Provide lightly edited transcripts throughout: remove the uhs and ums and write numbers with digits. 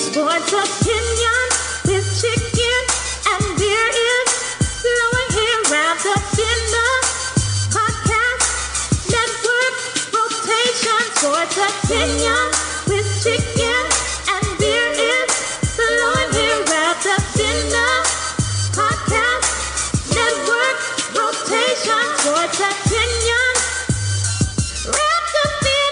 Sports opinion with chicken and beer is flowing here, wrapped up in the podcast network rotation. Sports opinion with chicken and beer is flowing here, wrapped up in the podcast network rotation. Sports opinion wrapped up in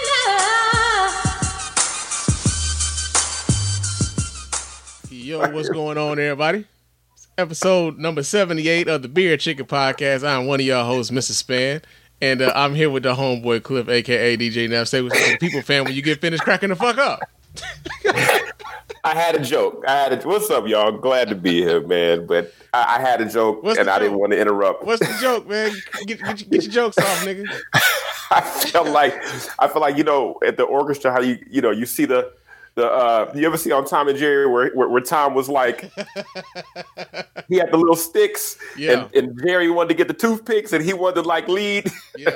the. Yo, what's going on, everybody? It's episode number 78 of the Beer Chicken Podcast. I'm one of y'all hosts, Mr. Span, and I'm here with the homeboy Cliff, a.k.a. DJ Neff. Say what's up to the people, fan, when you get finished cracking the fuck up. I had a joke. What's up, y'all? Glad to be here, man. But I had a joke, I didn't want to interrupt. What's the joke, man? Get your jokes off, nigga. I feel like at the orchestra, how you see the you ever see on Tom and Jerry where Tom was like, he had the little sticks, and Jerry wanted to get the toothpicks, and he wanted to like lead. Yeah.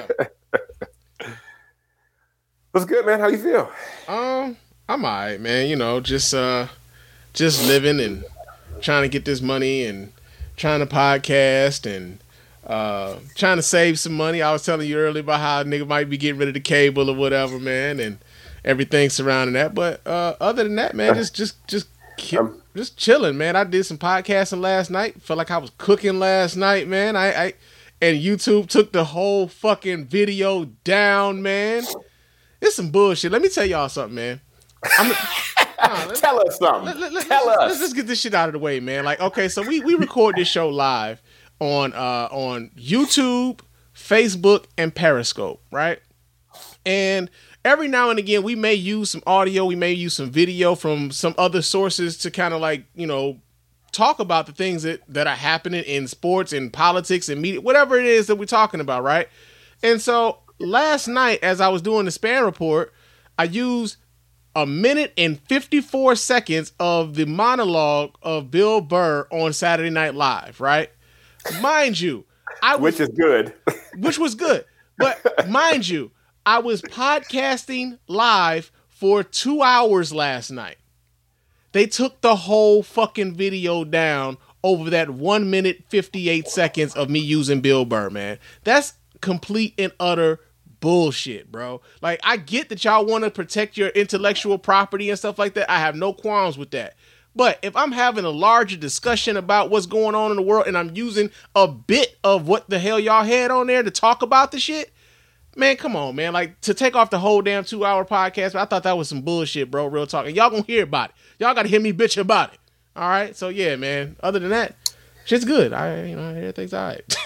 What's good, man? How you feel? I'm alright, man. Just living and trying to get this money and trying to podcast and trying to save some money. I was telling you earlier about how a nigga might be getting rid of the cable or whatever, man, and everything surrounding that. But other than that, man, just chilling, man. I did some podcasting last night. Felt like I was cooking last night, man. I and YouTube took the whole fucking video down, man. It's some bullshit. Let me tell y'all something, man. Tell us something. Let's get this shit out of the way, man. Like, okay, so we record this show live on YouTube, Facebook, and Periscope, right? And every now and again, we may use some audio, we may use some video from some other sources to kind of like, talk about the things that are happening in sports and politics and media, whatever it is that we're talking about, right? And so last night, as I was doing the Span Report, I used 1 minute and 54 seconds of the monologue of Bill Burr on Saturday Night Live, right? Mind you, which was good. But mind you, I was podcasting live for 2 hours last night. They took the whole fucking video down over that 1 minute 58 seconds of me using Bill Burr, man. That's complete and utter bullshit, bro. Like, I get that y'all want to protect your intellectual property and stuff like that. I have no qualms with that. But if I'm having a larger discussion about what's going on in the world and I'm using a bit of what the hell y'all had on there to talk about the shit, man, come on, man. Like, to take off the whole damn 2 hour podcast, I thought that was some bullshit, bro. Real talk. And y'all gonna hear about it. Y'all gotta hear me bitch about it. All right? So, yeah, man. Other than that, shit's good. Everything's all right.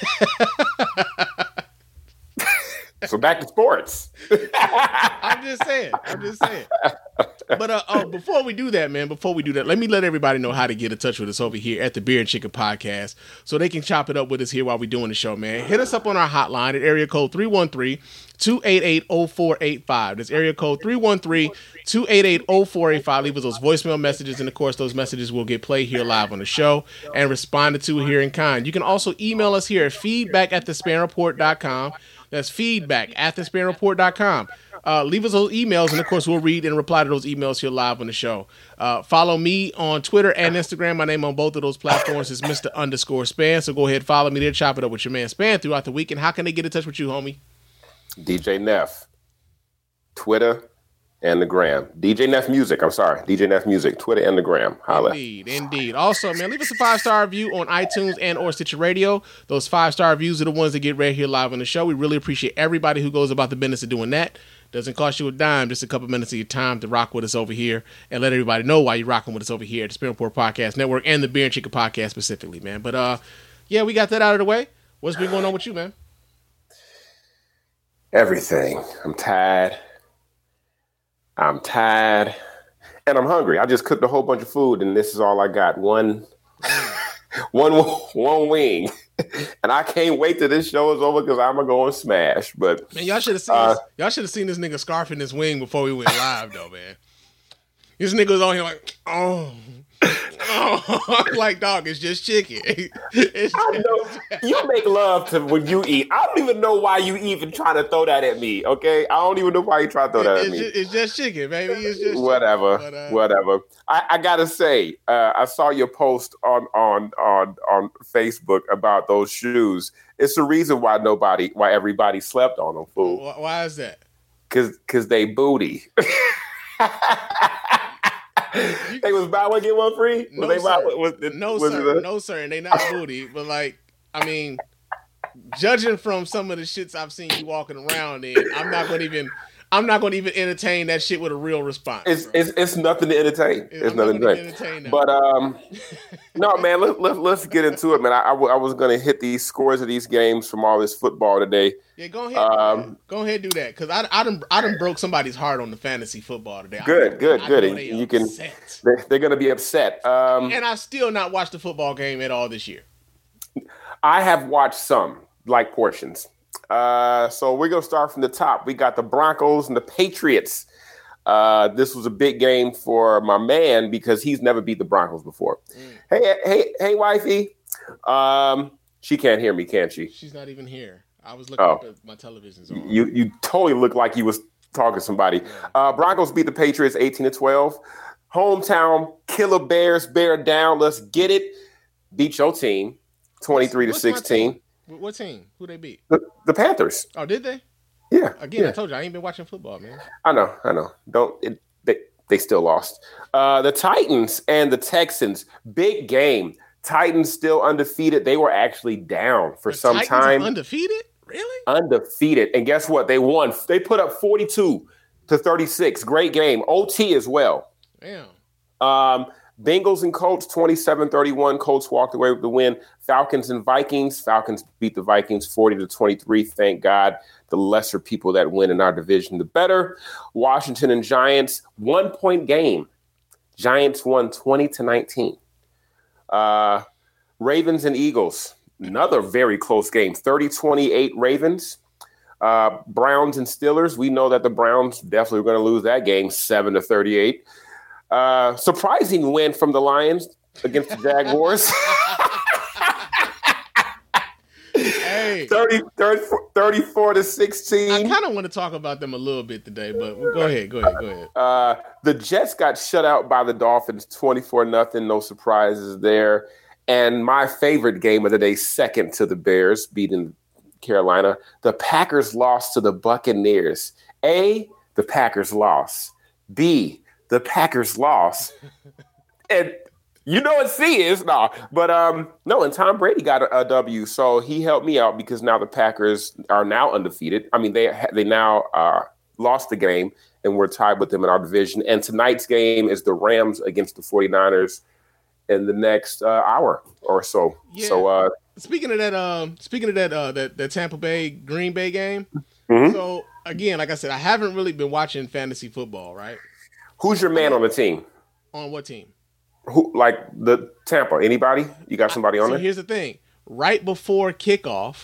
So back to sports. I'm just saying. But before we do that, let me let everybody know how to get in touch with us over here at the Beer and Chicken Podcast so they can chop it up with us here while we're doing the show, man. Hit us up on our hotline at area code 313-288-0485. That's area code 313-288-0485. Leave us those voicemail messages, and of course, those messages will get played here live on the show and responded to here in kind. You can also email us here at feedback@thespanreport.com. That's feedback@thespanreport.com. Leave us those emails, and of course, we'll read and reply to those emails here live on the show. Follow me on Twitter and Instagram. My name on both of those platforms is Mr._Span. So go ahead, follow me there, chop it up with your man Span throughout the week. And how can they get in touch with you, homie? DJ Neff, Twitter and the gram. DJ Neff Music, Twitter and the gram. Holla. Indeed. Also, man, leave us a 5-star review on iTunes and or Stitcher Radio. Those 5-star reviews are the ones that get read here live on the show. We really appreciate everybody who goes about the business of doing that. Doesn't cost you a dime, just a couple minutes of your time to rock with us over here and let everybody know why you're rocking with us over here at the Span Report Podcast Network and the Beer and Chicken Podcast specifically, man. But, yeah, we got that out of the way. What's been going on with you, man? Everything. I'm tired, and I'm hungry. I just cooked a whole bunch of food, and this is all I got. One wing. And I can't wait till this show is over because I'm gonna go and smash. But man, y'all should have seen this nigga scarfing this wing before we went live, though, man. This nigga was on here like, Oh, like, dog, it's just chicken. It's I know you make love to when you eat. I don't even know why you even trying to throw that at me. Okay, I don't even know why you trying to throw that at me. It's just chicken, baby. It's just whatever, chicken. But, whatever. I gotta say, I saw your post on Facebook about those shoes. It's the reason why everybody slept on them, fool. Why is that? Cause they booty. They was buy one get one free. No, sir. And they not booty, but like, I mean, judging from some of the shits I've seen you walking around in, I'm not going to even entertain that shit with a real response. It's nothing to entertain. It's nothing to entertain. But no, man, let's get into it, man. I was gonna hit these scores of these games from all this football today. Yeah, go ahead. Go ahead and do that, because I done broke somebody's heart on the fantasy football today. Good. You can. They're gonna be upset. And I still not watched the football game at all this year. I have watched some, like portions. So we're going to start from the top. We got the Broncos and the Patriots. This was a big game for my man because he's never beat the Broncos before. Hey, wifey. She can't hear me, can she? She's not even here. I was looking up at my television's on. You totally look like you was talking to somebody. Yeah. Broncos beat the Patriots 18-12. Hometown killer Bears, bear down. Let's get it. Beat your team 23-16. What team? Who they beat? The Panthers. Oh, did they? Yeah. Again, I told you I ain't been watching football, man. I know. They still lost. The Titans and the Texans, big game. Titans still undefeated. They were actually down for some time. Undefeated? Really? Undefeated. And guess what? They won. They put up 42-36. Great game. OT as well. Damn. Bengals and Colts, 27-31. Colts walked away with the win. Falcons and Vikings. Falcons beat the Vikings 40-23. Thank God. The lesser people that win in our division, the better. Washington and Giants, 1 point game. Giants won 20-19. Ravens and Eagles, another very close game. 30-28 Ravens. Browns and Steelers. We know that the Browns definitely were going to lose that game, 7-38. Surprising win from the Lions against the Jaguars. Hey, 34-16. I kind of want to talk about them a little bit today, but go ahead. The Jets got shut out by the Dolphins 24-0. No surprises there. And my favorite game of the day, second to the Bears, beating Carolina. The Packers lost to the Buccaneers. A, the Packers lost. B, the Packers lost. And you know what C is? No. But no, and Tom Brady got a W, so he helped me out because now the Packers are now undefeated. I mean, they now lost the game, and we're tied with them in our division. And tonight's game is the Rams against the 49ers in the next hour or so. Yeah. So speaking of that Tampa Bay Green Bay game. Mm-hmm. So again, like I said, I haven't really been watching fantasy football, right? Who's your man on the team? On what team? Who, like the Tampa? Anybody? You got somebody on there? So here's the thing. Right before kickoff,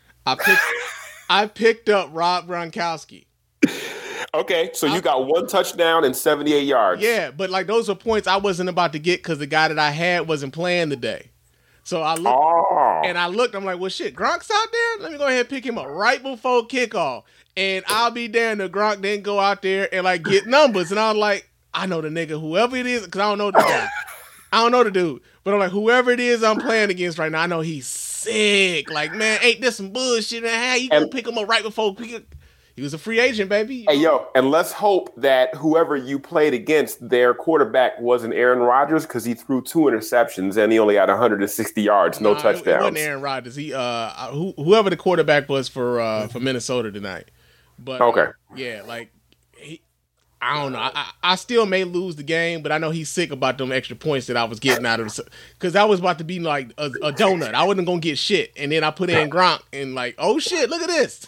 I picked up Rob Gronkowski. Okay, so you got one touchdown and 78 yards. Yeah, but like those are points I wasn't about to get because the guy that I had wasn't playing today. So I looked, I'm like, well, shit, Gronk's out there? Let me go ahead and pick him up right before kickoff. And I'll be damned if Gronk didn't go out there and like get numbers. And I was like, I know the nigga, whoever it is, because I don't know the guy. I don't know the dude. But I'm like, whoever it is I'm playing against right now, I know he's sick. Like, man, ain't this some bullshit? Man, how you gonna pick him up right before he was a free agent, baby. Hey, yo, and let's hope that whoever you played against, their quarterback wasn't Aaron Rodgers because he threw 2 interceptions and he only had 160 yards, no touchdowns. It wasn't Aaron Rodgers. He, whoever the quarterback was for Minnesota tonight. But okay, yeah, like I don't know. I still may lose the game, but I know he's sick about them extra points that I was getting out of because I was about to be like a donut. I wasn't gonna get shit, and then I put in Gronk and like, oh shit, look at this.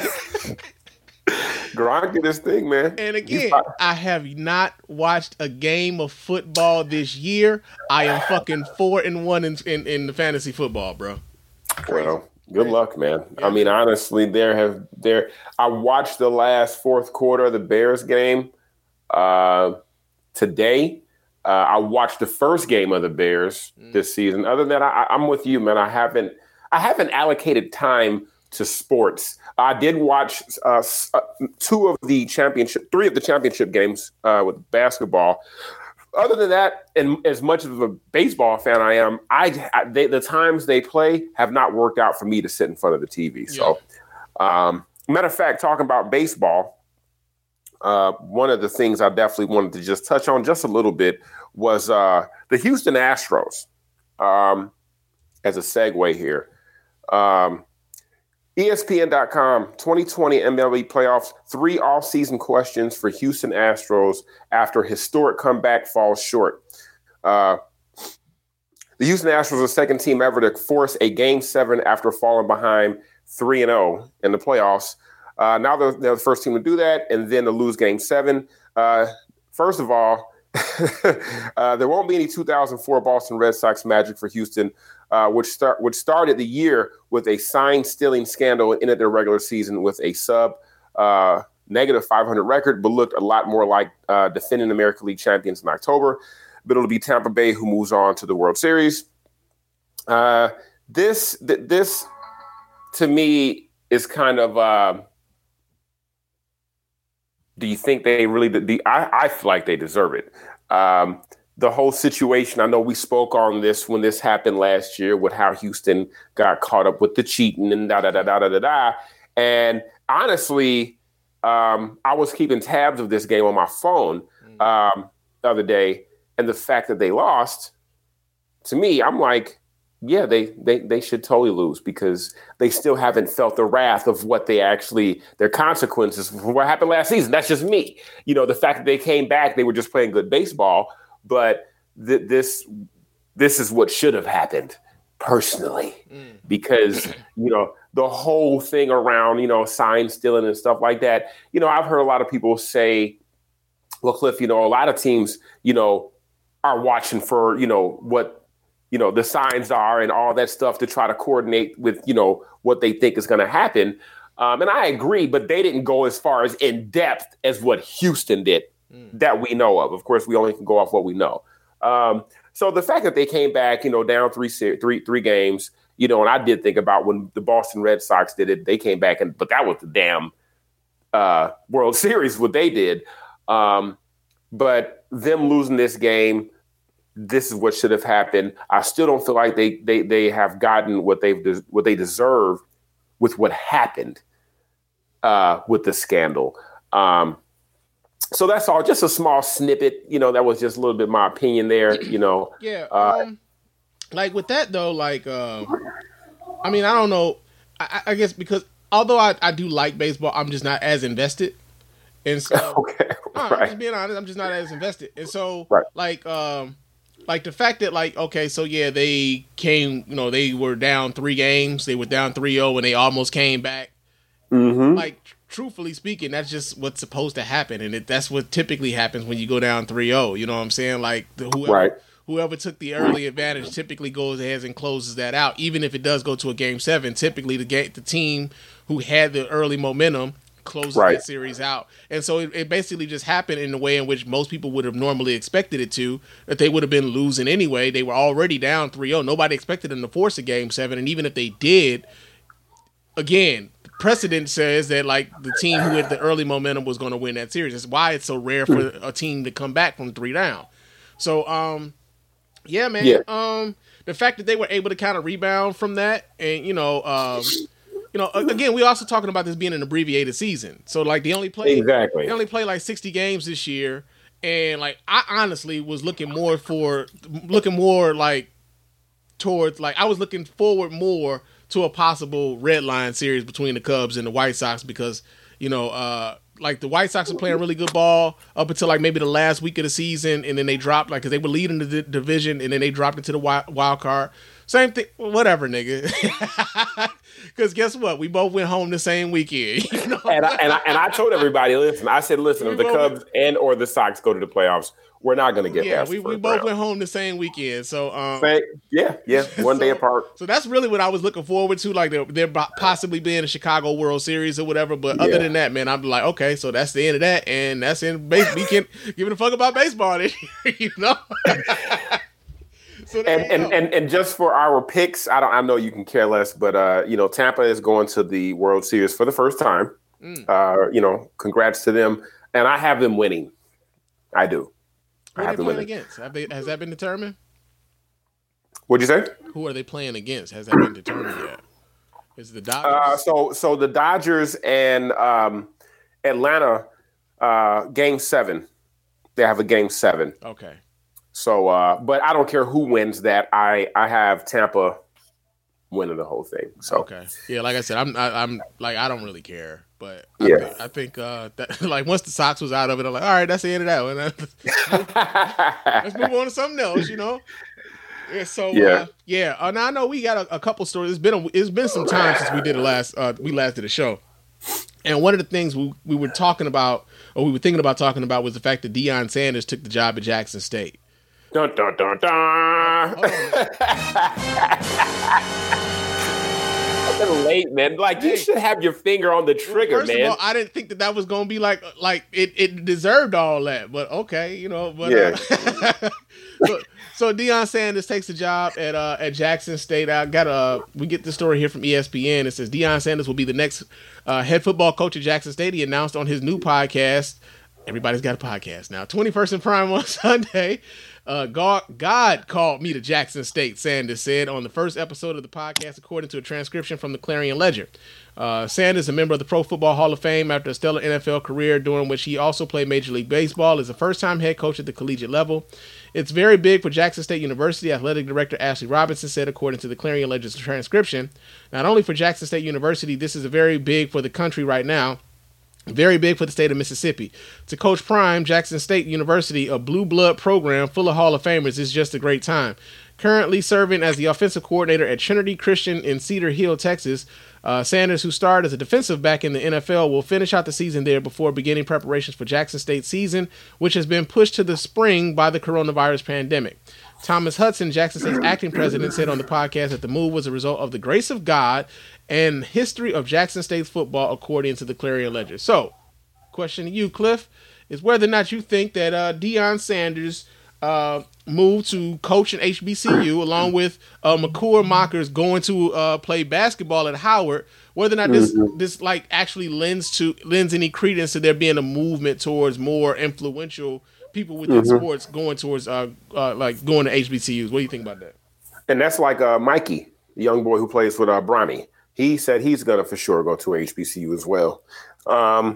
Gronk did this thing, man. And again, I have not watched a game of football this year. I am fucking 4-1 in the fantasy football, bro. Crazy. Well, good luck, man. Yeah. I mean, honestly, I watched the last fourth quarter of the Bears game today. I watched the first game of the Bears this season. Other than that, I'm with you, man. I haven't allocated time to sports. I did watch three of the championship games with basketball. Other than that, and as much of a baseball fan I am, the times they play have not worked out for me to sit in front of the TV. So, matter of fact, talking about baseball, one of the things I definitely wanted to just touch on just a little bit was the Houston Astros. As a segue here, ESPN.com 2020 MLB playoffs, 3 off-season questions for Houston Astros after historic comeback falls short. The Houston Astros are the second team ever to force a Game 7 after falling behind 3-0 in the playoffs. Now they're the first team to do that and then to lose Game 7. First of all, there won't be any 2004 Boston Red Sox magic for Houston, which started the year with a sign-stealing scandal and ended their regular season with a negative 500 record, but looked a lot more like defending American League champions in October. But it'll be Tampa Bay who moves on to the World Series. This to me is kind of. Do you think they really? I feel like they deserve it. The whole situation. I know we spoke on this when this happened last year with how Houston got caught up with the cheating and da da da da da da da. And honestly, I was keeping tabs of this game on my phone the other day, and the fact that they lost, to me, I'm like, yeah, they should totally lose because they still haven't felt the wrath of what their consequences for what happened last season. That's just me. The fact that they came back, they were just playing good baseball, but this is what should have happened personally because, the whole thing around, sign stealing and stuff like that. I've heard a lot of people say, well, Cliff, a lot of teams, are watching for, what, the signs are and all that stuff to try to coordinate with, what they think is going to happen. And I agree, but they didn't go as far as in depth as what Houston did that we know of. Of course, we only can go off what we know. So the fact that they came back, down three games, and I did think about when the Boston Red Sox did it, they came back, but that was the damn World Series, what they did. But them losing this game, this is what should have happened. I still don't feel like they have gotten what they deserve with what happened with the scandal. So that's all. Just a small snippet. That was just a little bit my opinion there. Yeah. Like with that though, like I don't know. I guess because although I do like baseball, I'm just not as invested. And so okay, right. I'm just being honest. I'm just not as invested. And so like the fact that okay, so yeah, they came, they were down 3 games. They were down 3-0 and they almost came back. Mm-hmm. Like, truthfully speaking, that's just what's supposed to happen. And that's what typically happens when you go down 3-0. You know what I'm saying? Like, whoever took the early advantage typically goes ahead and closes that out. Even if it does go to a Game 7, typically the team who had the early momentum closes that series out. And so it basically just happened in the way in which most people would have normally expected it to, that they would have been losing anyway. They were already down 3-0. Nobody expected them to force a Game 7. And even if they did, again, precedent says that the team who had the early momentum was going to win that series. That's why it's so rare for a team to come back from 3 down. So, yeah, man. Yeah. The fact that they were able to kind of rebound from that and, again, we're also talking about this being an abbreviated season. So, they only play 60 games this year, and I honestly was looking more forward more to a possible red line series between the Cubs and the White Sox because the White Sox are playing really good ball up until maybe the last week of the season, and then they dropped because they were leading the division, and then they dropped into the wild card. Same thing, whatever, nigga. Because guess what? We both went home the same weekend. And I told everybody, listen, if the Cubs and or the Sox go to the playoffs, we're not going to get Yeah, past we the first both round. went home the same weekend. So Yeah, one day apart. So that's really what I was looking forward to, like there possibly being a Chicago World Series or whatever. But other than that, man, I'm like, okay, so that's the end of that, and that's in base. We can give a fuck about baseball this year, you know. So and just for our picks, I know you can care less, but Tampa is going to the World Series for the first time. Congrats to them, and I have them winning. I do. Who are they playing against? Has that been determined? What'd you say? Who are they playing against? Has that been determined yet? Is it the Dodgers? So the Dodgers and Atlanta, Game 7. They have a Game 7. Okay. So, but I don't care who wins that. I have Tampa winning the whole thing. So okay, yeah, like I said, I'm like I don't really care, but I think that like once the Sox was out of it, I'm like, all right, that's the end of that one. Let's move on to something else, you know. Yeah. So now I know we got a couple stories. It's been some time since we did we last did a show, and one of the things we were talking about, or we were thinking about talking about, was the fact that Deion Sanders took the job at Jackson State. Dun, dun, dun, dun. A little late, man. Like, you should have your finger on the trigger, first man. of all, I didn't think that was going to be like it deserved all that, but okay, you know. But so Deion Sanders takes the job at Jackson State. We get the story here from ESPN. It says Deion Sanders will be the next head football coach at Jackson State. He announced on his new podcast. Everybody's got a podcast now. 21st and Prime on Sunday. God called me to Jackson State, Sanders said on the first episode of the podcast, according to a transcription from the Clarion Ledger. Sanders, a member of the Pro Football Hall of Fame after a stellar NFL career during which he also played Major League Baseball, is a first-time head coach at the collegiate level. It's very big for Jackson State University, athletic director Ashley Robinson said, according to the Clarion Ledger's transcription. Not only for Jackson State University, this is a very big for the country right now. Very big for the state of Mississippi. To Coach Prime, Jackson State University, a blue blood program full of Hall of Famers, is just a great time. Currently serving as the offensive coordinator at Trinity Christian in Cedar Hill, Texas, Sanders, who starred as a defensive back in the NFL, will finish out the season there before beginning preparations for Jackson State's season, which has been pushed to the spring by the coronavirus pandemic. Thomas Hudson, Jackson State's acting president, said on the podcast that the move was a result of the grace of God and history of Jackson State's football, according to the Clarion Ledger. So, question to you, Cliff, is whether or not you think that Deion Sanders moved to coach at HBCU along with McCool Mockers going to play basketball at Howard, whether or not this like actually lends any credence to there being a movement towards more influential people within sports going towards like going to HBCUs. What do you think about that? And that's like Mikey, the young boy who plays with Bronny. He said he's gonna for sure go to HBCU as well. I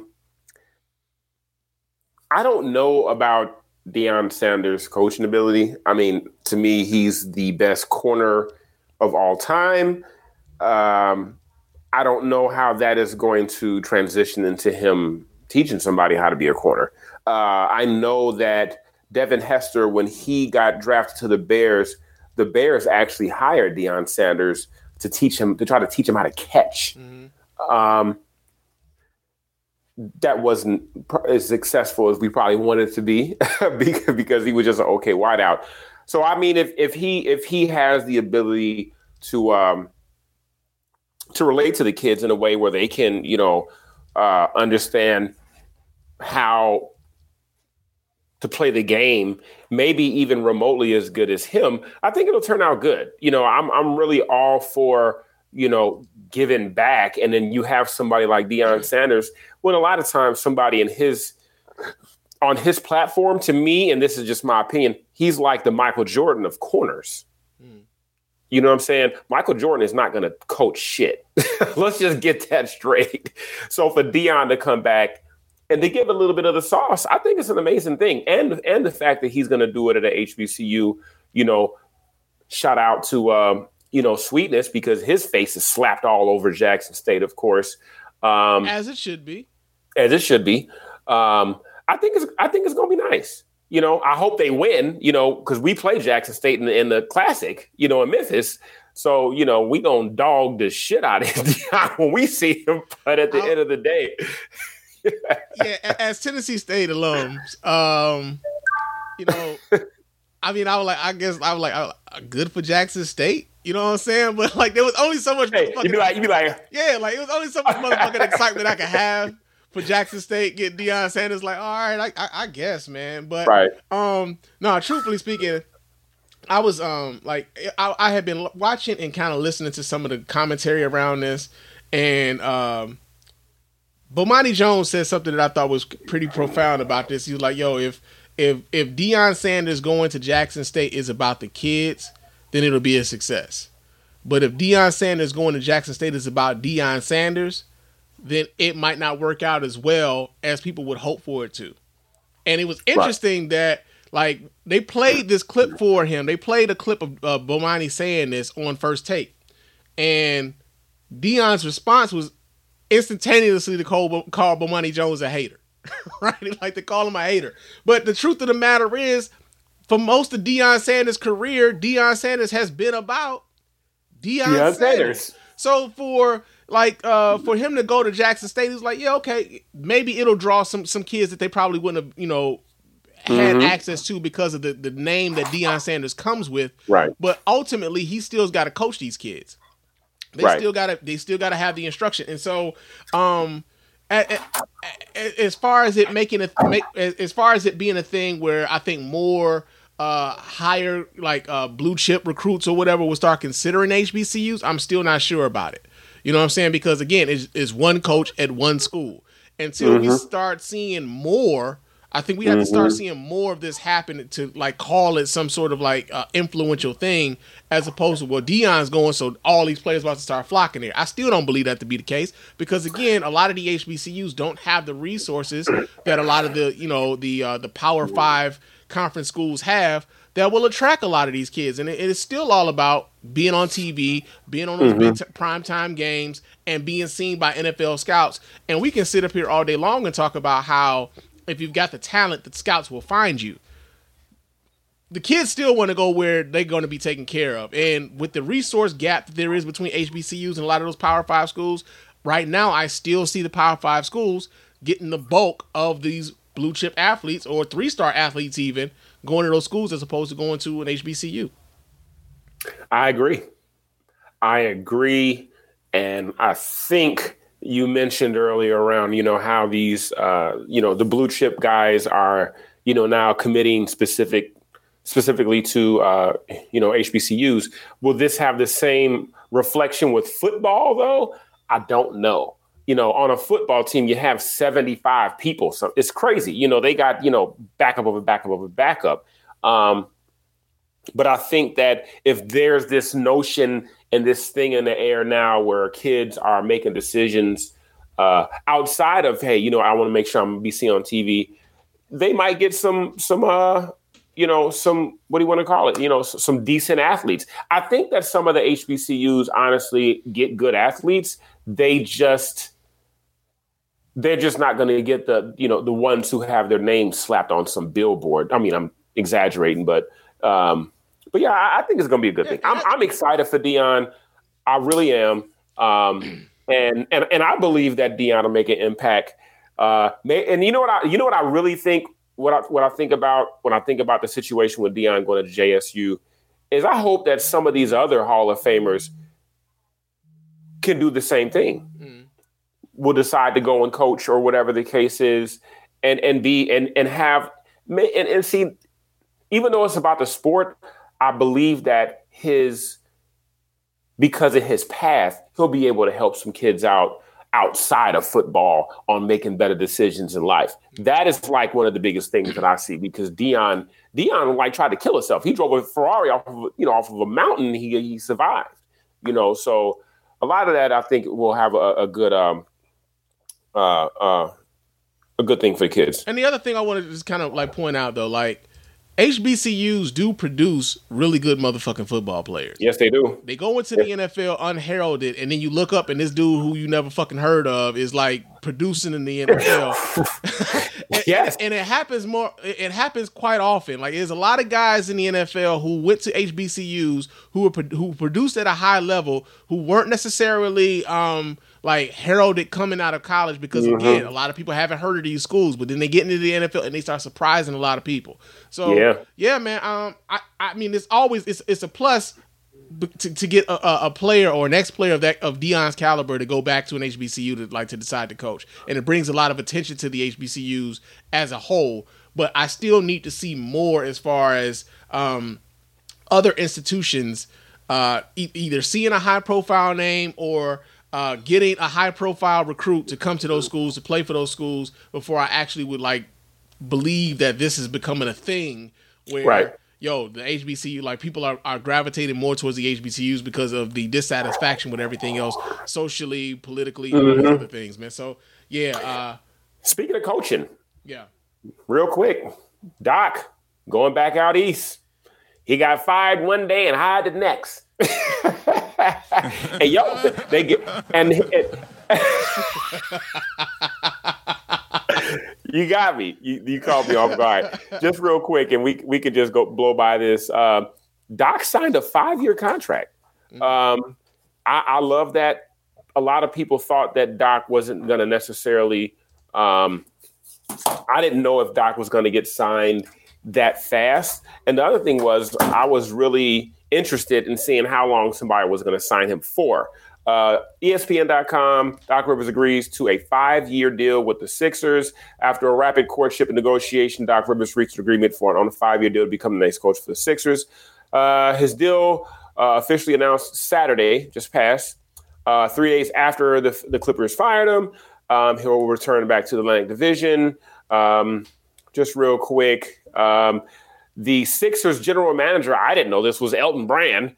don't know about Deion Sanders' coaching ability. I mean, to me, he's the best corner of all time. I don't know how that is going to transition into him teaching somebody how to be a corner. I know that Devin Hester, when he got drafted to the Bears actually hired Deion Sanders to try to teach him how to catch. That wasn't as successful as we probably wanted it to be because he was just an okay wideout. So I mean, if he has the ability to relate to the kids in a way where they can, understand how to play the game, maybe even remotely as good as him, I think it'll turn out good. I'm really all for, giving back. And then you have somebody like Deion Sanders, when a lot of times somebody on his platform, to me, and this is just my opinion, he's like the Michael Jordan of corners. You know what I'm saying? Michael Jordan is not going to coach shit. Let's just get that straight. So for Deion to come back and to give a little bit of the sauce, I think it's an amazing thing. And the fact that he's going to do it at a HBCU, shout out to, Sweetness, because his face is slapped all over Jackson State, of course. As it should be. As it should be. I think it's going to be nice. I hope they win, because we play Jackson State in the Classic, in Memphis. So, we going to dog the shit out of him when we see him. But at the end of the day. Yeah, as Tennessee State alums, you know, I mean, I guess I was like, good for Jackson State. You know what I'm saying? But like, there was only so much. Hey, you be like, yeah, like it was only so much motherfucking excitement I could have for Jackson State getting Deion Sanders. Like, all right, I guess, man. But right. No, truthfully speaking, I was like, I had been watching and kind of listening to some of the commentary around this, and Bomani Jones said something that I thought was pretty profound about this. He was like, yo, if Deion Sanders going to Jackson State is about the kids, then it'll be a success. But if Deion Sanders going to Jackson State is about Deion Sanders, then it might not work out as well as people would hope for it to. And it was interesting that, like, they played this clip for him. They played a clip of Bomani saying this on First Take. And Deion's response was instantaneously to call Bomani Jones a hater. Right? Like, to call him a hater. But the truth of the matter is, for most of Deion Sanders' career, Deion Sanders has been about Deion Sanders. So for him to go to Jackson State, he's like, yeah, okay, maybe it'll draw some kids that they probably wouldn't have, you know, had access to because of the name that Deion Sanders comes with. Right. But ultimately, he still's got to coach these kids. They still got to have the instruction. And so, as far as it being a thing where I think more higher blue chip recruits or whatever will start considering HBCUs, I'm still not sure about it. You know what I'm saying? Because again, it's one coach at one school. Until we start seeing more, I think we have to start seeing more of this happen to like call it some sort of like influential thing, as opposed to, well, Deion's going, so all these players about to start flocking there. I still don't believe that to be the case, because again, a lot of the HBCUs don't have the resources that a lot of the, you know, the Power 5 conference schools have that will attract a lot of these kids. And it is still all about being on TV, being on those big primetime games, and being seen by NFL scouts. And we can sit up here all day long and talk about how if you've got the talent, that scouts will find you. The kids still want to go where they're going to be taken care of. And with the resource gap that there is between HBCUs and a lot of those Power 5 schools, right now I still see the Power 5 schools getting the bulk of these blue chip athletes, or 3-star athletes even, going to those schools as opposed to going to an HBCU. I agree. And I think you mentioned earlier around, you know, how these, the blue chip guys are, you know, now committing specifically to, HBCUs. Will this have the same reflection with football, though? I don't know. You know, on a football team, you have 75 people. So it's crazy. You know, they got, you know, backup over backup over backup. But I think that if there's this notion and this thing in the air now where kids are making decisions outside of, hey, you know, I want to make sure I'm going to be seen on TV, they might get some what do you want to call it? You know, some decent athletes. I think that some of the HBCUs honestly get good athletes. They're just not going to get the ones who have their names slapped on some billboard. I mean, I'm exaggerating, but yeah, I think it's going to be a good thing. I'm excited for Deion. I really am. And I believe that Deion will make an impact. And you know what I really think, what I think about when I think about the situation with Deion going to JSU is I hope that some of these other Hall of Famers can do the same thing. Will decide to go and coach or whatever the case is, and have see, even though it's about the sport, I believe that because of his path, he'll be able to help some kids out outside of football on making better decisions in life. That is like one of the biggest things that I see, because Deion like tried to kill himself. He drove a Ferrari off of a mountain. He survived, you know, so a lot of that I think will have a good thing for the kids. And the other thing I wanted to just kind of like point out though, like HBCUs do produce really good motherfucking football players. Yes, they do. They go into the NFL unheralded, and then you look up and this dude who you never fucking heard of is like producing in the NFL. Yes. And it happens more. It happens quite often. Like there's a lot of guys in the NFL who went to HBCUs who produced at a high level who weren't necessarily like heralded coming out of college because again, a lot of people haven't heard of these schools, but then they get into the NFL and they start surprising a lot of people. So yeah, man. I mean, it's a plus to get a player or an ex-player of Deion's caliber to go back to an HBCU to decide to coach, and it brings a lot of attention to the HBCUs as a whole. But I still need to see more as far as other institutions either seeing a high-profile name or getting a high-profile recruit to come to those schools to play for those schools before I actually would like believe that this is becoming a thing where yo, the HBCU, like people are gravitating more towards the HBCUs because of the dissatisfaction with everything else, socially, politically, all these other things, man. So yeah. Speaking of coaching, real quick, Doc going back out east. He got fired one day and hired the next. And y'all, they get You got me. You called me off guard. Just real quick, and we could just go blow by this. Doc signed a 5-year contract. I love that. A lot of people thought that Doc wasn't going to necessarily. I didn't know if Doc was going to get signed that fast. And the other thing was, I was really interested in seeing how long somebody was going to sign him for. ESPN.com, Doc Rivers agrees to a 5-year deal with the Sixers. After a rapid courtship and negotiation, Doc Rivers reached an agreement on a 5-year deal to become the next coach for the Sixers. His deal officially announced Saturday, just passed, 3 days after the Clippers fired him. He'll return back to the Atlantic Division. Just real quick, the Sixers general manager, I didn't know this, was Elton Brand.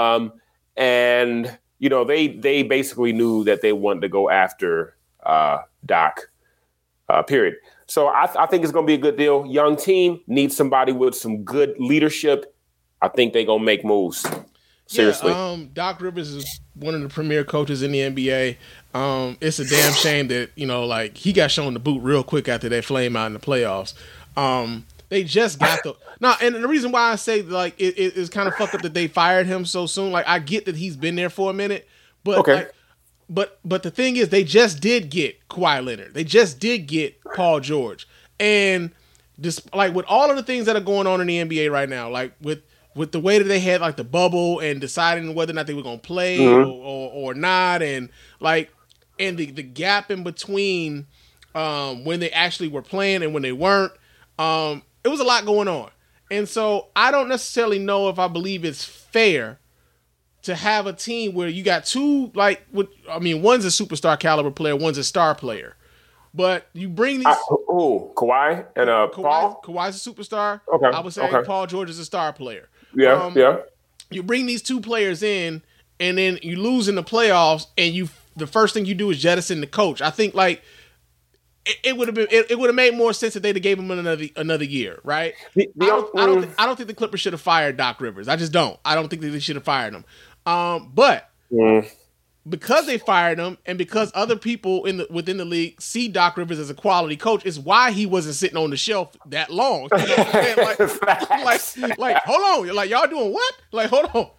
And you know, they basically knew that they wanted to go after Doc, period. So I think it's going to be a good deal. Young team, needs somebody with some good leadership. I think they're going to make moves. Seriously. Yeah, Doc Rivers is one of the premier coaches in the NBA. It's a damn shame that, you know, like he got shown the boot real quick after they flame out in the playoffs. They just got and the reason why I say like it's kind of fucked up that they fired him so soon. Like I get that he's been there for a minute, but but the thing is, they just did get Kawhi Leonard. They just did get Paul George, and just like with all of the things that are going on in the NBA right now, like with the way that they had like the bubble and deciding whether or not they were going to play or not, and like and the gap in between when they actually were playing and when they weren't. It was a lot going on. And so I don't necessarily know if I believe it's fair to have a team where you got two, like, one's a superstar caliber player, one's a star player. But you bring these... Kawhi and Paul? Kawhi's a superstar. Okay. I would say Paul George is a star player. Yeah. You bring these two players in, and then you lose in the playoffs, and the first thing you do is jettison the coach. I think, like... It would have made more sense if they'd have gave him another year, right? I don't think the Clippers should have fired Doc Rivers. I just don't. I don't think that they should have fired him. But because they fired him, and because other people within the league see Doc Rivers as a quality coach, is why he wasn't sitting on the shelf that long. You know what I'm saying? like, hold on, like y'all doing what? Like, hold on.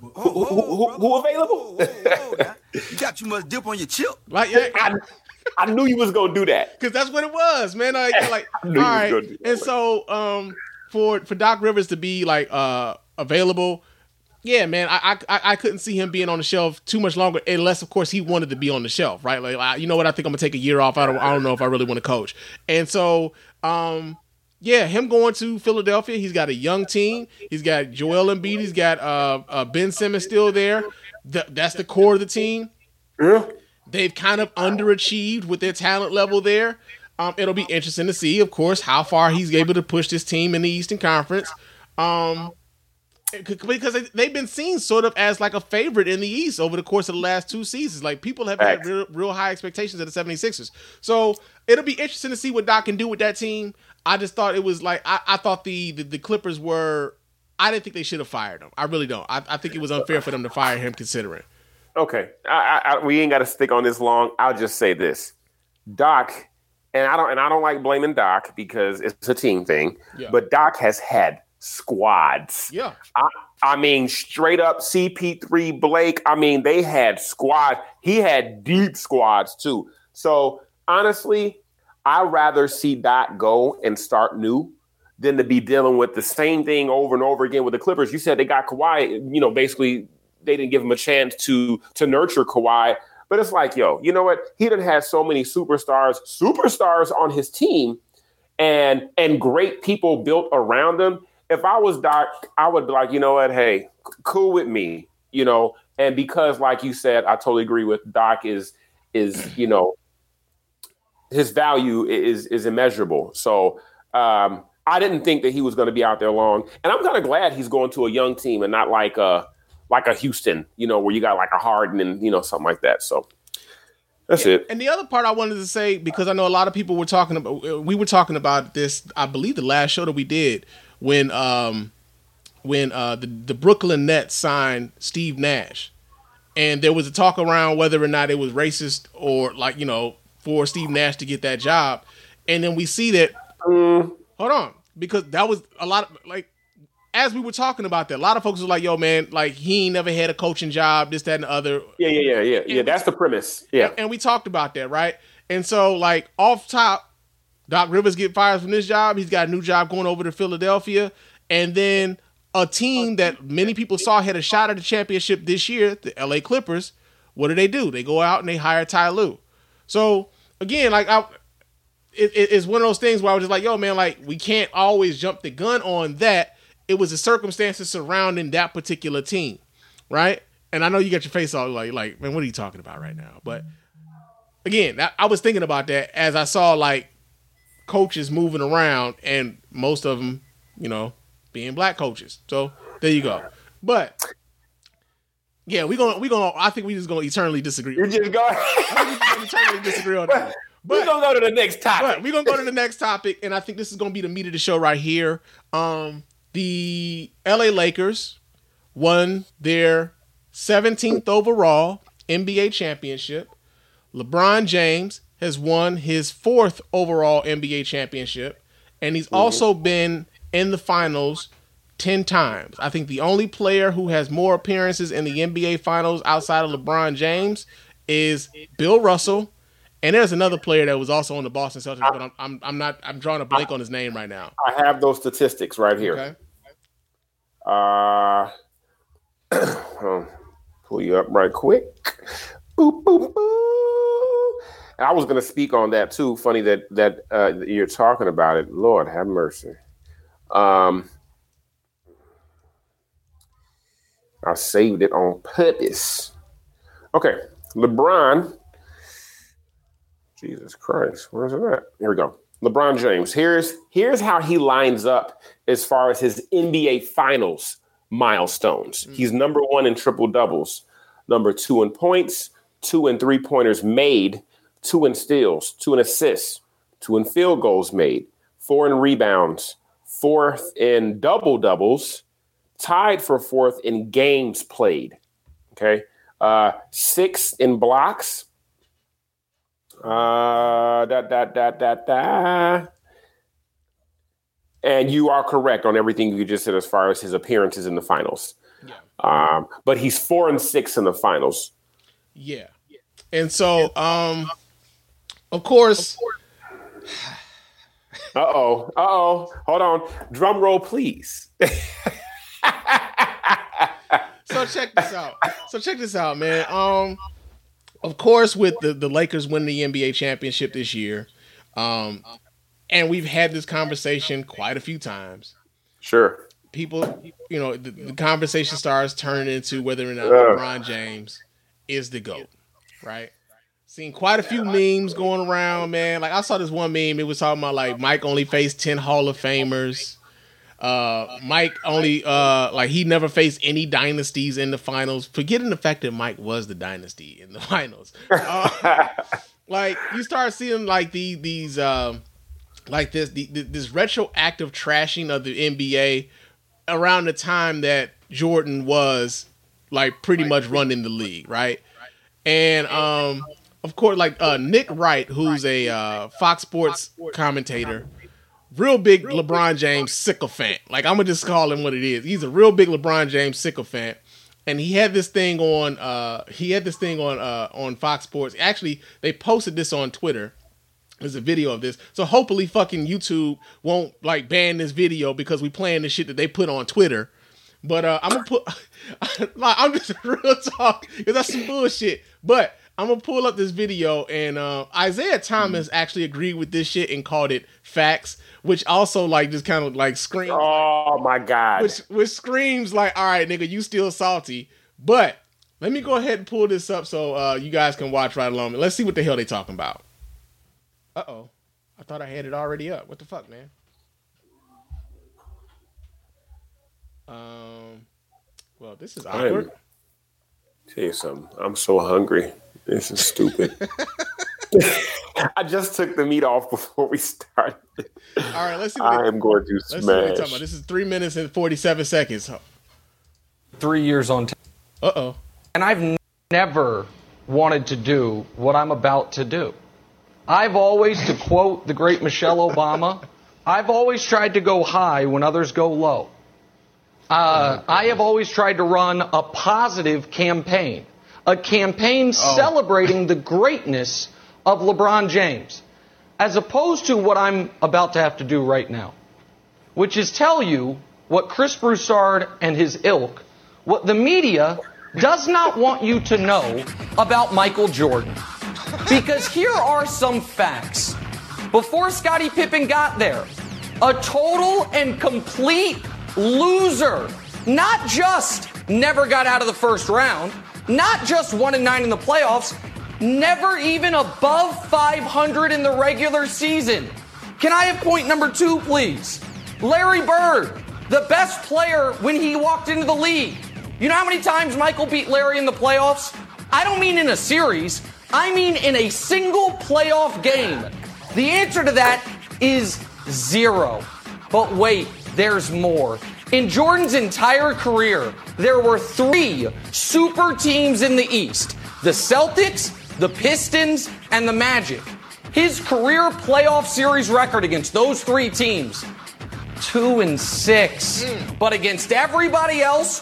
Who available? You got too much dip on your chip. Like, yeah. I knew you was gonna do that because that's what it was, man. Like all right. And so, for Doc Rivers to be like available, yeah, man, I couldn't see him being on the shelf too much longer, unless of course he wanted to be on the shelf, right? Like, you know what? I think I'm gonna take a year off. I don't know if I really want to coach. And so, yeah, him going to Philadelphia, he's got a young team. He's got Joel Embiid. He's got Ben Simmons still there. That's the core of the team. Yeah. They've kind of underachieved with their talent level there. It'll be interesting to see, of course, how far he's able to push this team in the Eastern Conference. Because they've been seen sort of as like a favorite in the East over the course of the last 2 seasons. Like people have had real high expectations of the 76ers. So it'll be interesting to see what Doc can do with that team. I just thought it was like, I thought the Clippers were, I didn't think they should have fired him. I really don't. I think it was unfair for them to fire him considering. Okay, we ain't got to stick on this long. I'll just say this. Doc, and I don't like blaming Doc because it's a team thing, Yeah. but Doc has had squads. Yeah. I mean, straight up CP3 Blake. I mean, they had squads. He had deep squads too. So honestly, I'd rather see Doc go and start new than to be dealing with the same thing over and over again with the Clippers. You said they got Kawhi, basically they didn't give him a chance to nurture Kawhi. But it's like, yo, you know what? He done had so many superstars on his team and great people built around him. If I was Doc, I would be like, you know what? Hey, cool with me, and because like you said, I totally agree with Doc is his value is immeasurable. So I didn't think that he was going to be out there long. And I'm kind of glad he's going to a young team and not like a Houston, where you got like a Harden and, something like that. So that's it. And the other part I wanted to say, because I know a lot of people were talking about this, I believe the last show that we did when the Brooklyn Nets signed Steve Nash. And there was a talk around whether or not it was racist or for Steve Nash to get that job. And then we see that, hold on, because that was a lot of as we were talking about that, a lot of folks were like, yo, man, he ain't never had a coaching job, this, that, and the other. Yeah. That's the premise. Yeah. And we talked about that, right? And so, off top, Doc Rivers get fired from this job. He's got a new job going over to Philadelphia. And then a team that many people saw had a shot at the championship this year, the LA Clippers, what do? They go out and they hire Ty Lue. So, again, it's one of those things where I was just like, yo, man, we can't always jump the gun on that. It was the circumstances surrounding that particular team, right? And I know you got your face all like, man, what are you talking about right now? But again, I was thinking about that as I saw coaches moving around, and most of them, being black coaches. So there you go. But yeah, I think we just gonna eternally disagree. You just go. I think we eternally disagree on that. We're gonna go to the next topic. We're gonna go to the next topic, and I think this is gonna be the meat of the show right here. The LA Lakers won their 17th overall NBA championship. LeBron James has won his 4th overall NBA championship, and he's also been in the finals 10 times. I think the only player who has more appearances in the NBA finals outside of LeBron James is Bill Russell. And there's another player that was also on the Boston Celtics, but I'm drawing a blank on his name right now. I have those statistics right here. Okay. Pull you up right quick. Boop, boop, boop. And I was going to speak on that too. Funny that you're talking about it. Lord have mercy. I saved it on purpose. Okay, LeBron. Jesus Christ, where's it at? Here we go. LeBron James. Here's how he lines up as far as his NBA Finals milestones. He's number 1 in triple doubles, number 2 in points, 2 in 3-pointers made, 2 in steals, 2 in assists, 2 in field goals made, 4 in rebounds, 4th in double doubles, tied for 4th in games played. Okay, 6th in blocks. And you are correct on everything you just said as far as his appearances in the finals. Yeah. But he's 4 and 6 in the finals. Yeah. And so, of course. Uh-oh. Hold on. Drum roll, please. So check this out, man. Of course, with the Lakers winning the NBA championship this year, and we've had this conversation quite a few times. Sure. People, the conversation starts turning into whether or not LeBron James is the GOAT, right? Seen quite a few memes going around, man. I saw this one meme. It was talking about Mike only faced 10 Hall of Famers. Mike only he never faced any dynasties in the finals, forgetting the fact that Mike was the dynasty in the finals. You start seeing these this retroactive trashing of the NBA around the time that Jordan was pretty much running the league, right? And of course, like Nick Wright, who's a Fox Sports commentator, real big LeBron James sycophant. Like, I'm gonna just call him what it is. He's a real big LeBron James sycophant, and he had this thing on. On Fox Sports. Actually, they posted this on Twitter. There's a video of this, so hopefully, fucking YouTube won't like ban this video because we playing the shit that they put on Twitter. But I'm gonna put. I'm just real talk because that's some bullshit. But I'm gonna pull up this video, and Isaiah Thomas actually agreed with this shit and called it facts, which also like just kind of like screams. Oh my god! Which screams like, all right, nigga, you still salty. But let me go ahead and pull this up so you guys can watch right along. Let's see what the hell they talking about. Uh-oh. I thought I had it already up. What the fuck, man? Well, this is awkward. Tell you something. I'm so hungry. This is stupid. I just took the meat off before we started. All right, let's see. I am going to let's see what smash. they're talking about. This is 3 minutes and 47 seconds. 3 years on. Uh-oh. And I've never wanted to do what I'm about to do. I've always, to quote the great Michelle Obama, I've always tried to go high when others go low. I have always tried to run a positive campaign, a campaign celebrating the greatness of LeBron James, as opposed to what I'm about to have to do right now, which is tell you what Chris Broussard and his ilk, what the media does not want you to know about Michael Jordan. Because here are some facts. Before Scottie Pippen got there, a total and complete loser. Not just never got out of the first round, not just 1-9 in the playoffs, never even above 500 in the regular season. Can I have point number 2, please? Larry Bird, the best player when he walked into the league. You know how many times Michael beat Larry in the playoffs? I don't mean in a series. I mean in a single playoff game. The answer to that is 0. But wait, there's more. In Jordan's entire career, there were 3 super teams in the East. The Celtics, the Pistons, and the Magic. His career playoff series record against those 3 teams, 2-6. But against everybody else,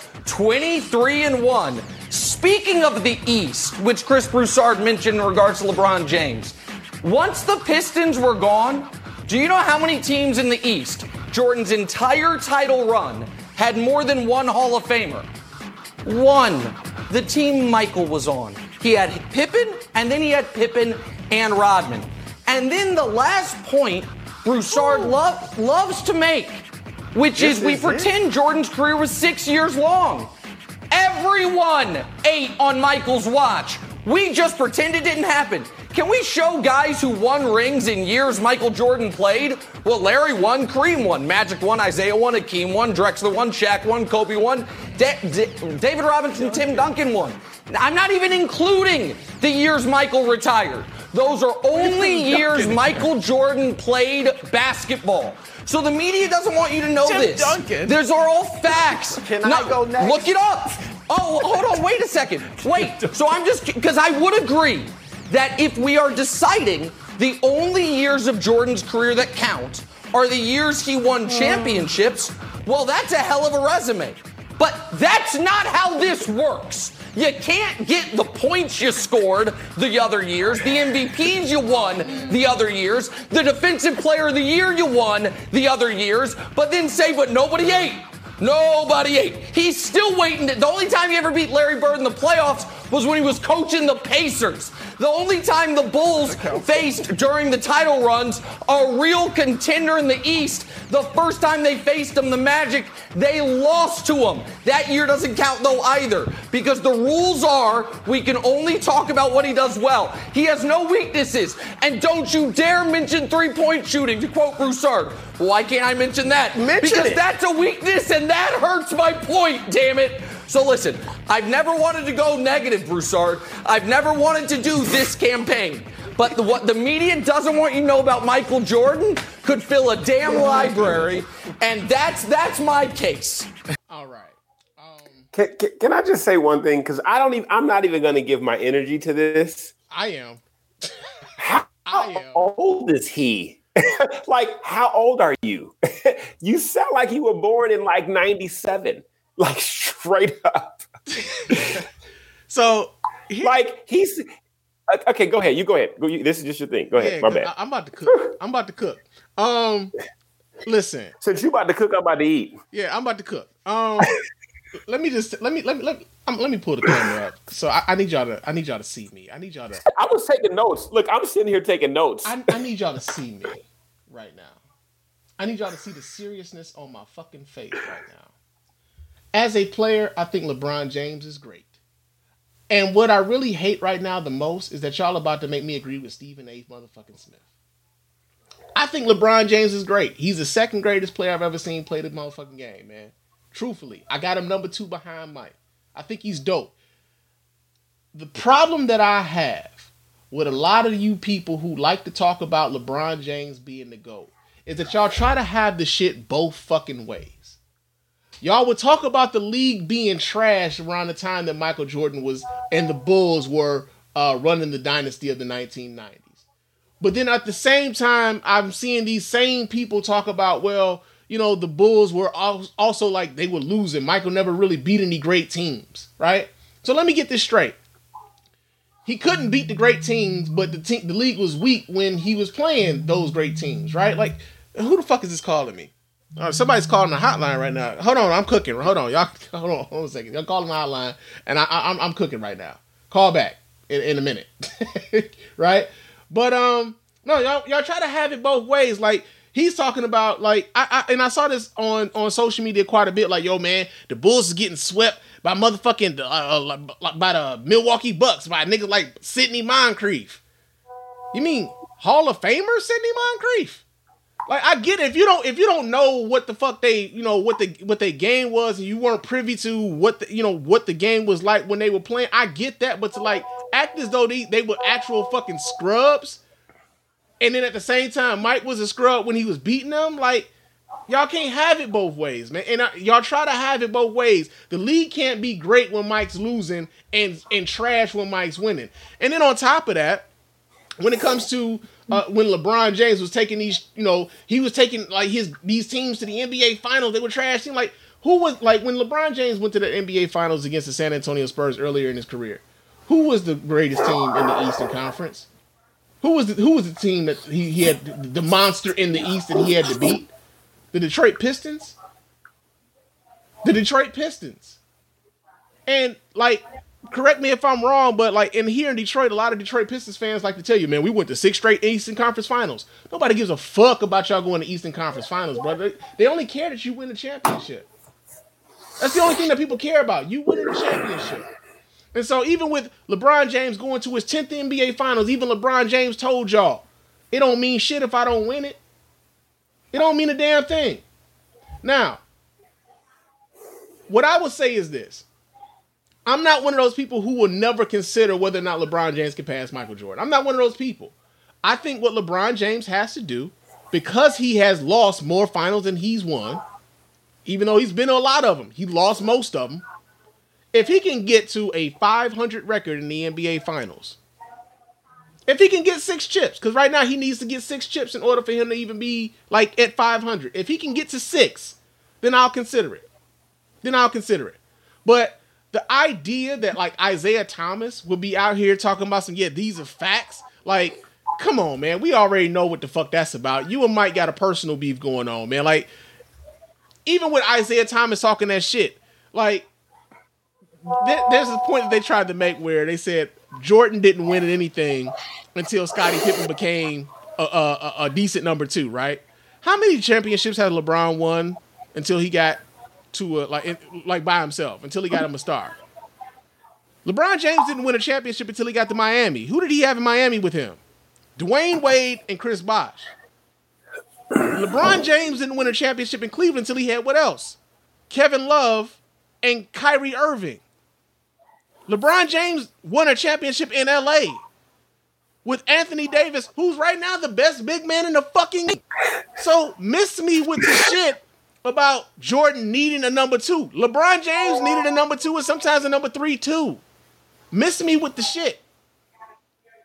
23-1. Speaking of the East, which Chris Broussard mentioned in regards to LeBron James, once the Pistons were gone, do you know how many teams in the East, Jordan's entire title run, had more than one Hall of Famer? 1. The team Michael was on. He had Pippen, and then he had Pippen and Rodman. And then the last point Broussard loves to make, which is we pretend Jordan's career was 6 years long. Everyone ate on Michael's watch. We just pretend it didn't happen. Can we show guys who won rings in years Michael Jordan played? Well, Larry won, Kareem won, Magic won, Isaiah won, Hakeem won, Drexler won, Shaq won, Kobe won, David Robinson, Tim Duncan won. I'm not even including the years Michael retired. Those are only years Michael Jordan played basketball. So the media doesn't want you to know this. Duncan. These are all facts. Can I go next? Look it up. Oh, hold on. Wait a second. Wait. So I'm just, because I would agree that if we are deciding the only years of Jordan's career that count are the years he won championships, well, that's a hell of a resume. But that's not how this works. You can't get the points you scored the other years, the MVPs you won the other years, the Defensive Player of the Year you won the other years, but then say, but nobody ate. Nobody ate. He's still waiting. The only time he ever beat Larry Bird in the playoffs was when he was coaching the Pacers. The only time the Bulls faced during the title runs a real contender in the East, the first time they faced him, the Magic, they lost to him. That year doesn't count though either, because the rules are we can only talk about what he does well. He has no weaknesses. And don't you dare mention three-point shooting, to quote Broussard. Why can't I mention that? Because that's a weakness and that hurts my point, damn it. So listen, I've never wanted to go negative, Broussard. I've never wanted to do this campaign. But what the media doesn't want you to know about Michael Jordan could fill a damn library, and that's my case. All right. Can I just say one thing? Because I'm not even going to give my energy to this. I am. How I am. old is he? Like, how old are you? You sound like you were born in like 97. Like, straight up. So, Like, he's... Okay, go ahead. You go ahead. This is just your thing. Go ahead. My bad. I'm about to cook. I'm about to cook. Listen. Since you about to cook, I'm about to eat. Yeah, I'm about to cook. Let me pull the camera up. So I need y'all to see me. I need y'all to. I was taking notes. Look, I'm sitting here taking notes. I need y'all to see me right now. I need y'all to see the seriousness on my fucking face right now. As a player, I think LeBron James is great. And what I really hate right now the most is that y'all about to make me agree with Stephen A. motherfucking Smith. I think LeBron James is great. He's the second greatest player I've ever seen play the motherfucking game, man. Truthfully, I got him number 2 behind Mike. I think he's dope. The problem that I have with a lot of you people who like to talk about LeBron James being the GOAT is that y'all try to have the shit both fucking ways. Y'all would talk about the league being trash around the time that Michael Jordan was and the Bulls were running the dynasty of the 1990s. But then at the same time, I'm seeing these same people talk about, well, you know, the Bulls were also like they were losing. Michael never really beat any great teams, right? So let me get this straight. He couldn't beat the great teams, but the league was weak when he was playing those great teams, right? Like, who the fuck is this calling me? Somebody's calling the hotline right now. Hold on, I'm cooking. Hold on, y'all. Hold on a second. Y'all calling the hotline, and I'm cooking right now. Call back in a minute, right? But no, y'all try to have it both ways. Like he's talking about, like I saw this on social media quite a bit. Like, yo, man, the Bulls is getting swept by motherfucking by the Milwaukee Bucks by niggas like Sidney Moncrief. You mean Hall of Famer Sidney Moncrief? Like, I get it. If you don't know what the fuck they, you know, what their game was, and you weren't privy to what the game was like when they were playing, I get that. But to like act as though they were actual fucking scrubs, and then at the same time Mike was a scrub when he was beating them, like, y'all can't have it both ways, man. And y'all try to have it both ways. The league can't be great when Mike's losing and trash when Mike's winning. And then on top of that, when it comes to when LeBron James was taking these, you know, he was taking like these teams to the NBA Finals, they were trash. Like, who was, like, when LeBron James went to the NBA Finals against the San Antonio Spurs earlier in his career, who was the greatest team in the Eastern Conference? Who was the team that he had, the monster in the East that he had to beat? The Detroit Pistons? The Detroit Pistons. And, like, correct me if I'm wrong, but like here in Detroit, a lot of Detroit Pistons fans like to tell you, man, we went to 6 straight Eastern Conference Finals. Nobody gives a fuck about y'all going to Eastern Conference Finals, brother. They only care that you win the championship. That's the only thing that people care about. You winning the championship. And so even with LeBron James going to his 10th NBA Finals, even LeBron James told y'all, it don't mean shit if I don't win it. It don't mean a damn thing. Now, what I would say is this. I'm not one of those people who will never consider whether or not LeBron James can pass Michael Jordan. I'm not one of those people. I think what LeBron James has to do, because he has lost more finals than he's won, even though he's been to a lot of them, he lost most of them. If he can get to a 500 record in the NBA Finals, if he can get 6 chips, because right now he needs to get 6 chips in order for him to even be like at 500. If he can get to 6, then I'll consider it. But the idea that like Isaiah Thomas would be out here talking about some, yeah, these are facts. Like, come on, man. We already know what the fuck that's about. You and Mike got a personal beef going on, man. Like, even with Isaiah Thomas talking that shit, like, there's a point that they tried to make where they said Jordan didn't win anything until Scottie Pippen became a decent number 2, right? How many championships has LeBron won until he got to like by himself, until he got him a star? LeBron James didn't win a championship until he got to Miami. Who did he have in Miami with him? Dwayne Wade and Chris Bosh. LeBron James didn't win a championship in Cleveland until he had what else? Kevin Love and Kyrie Irving. LeBron James won a championship in LA with Anthony Davis, who's right now the best big man in the fucking league. So miss me with the shit about Jordan needing a number 2. LeBron James needed a number 2 and sometimes a number 3 too. Miss me with the shit.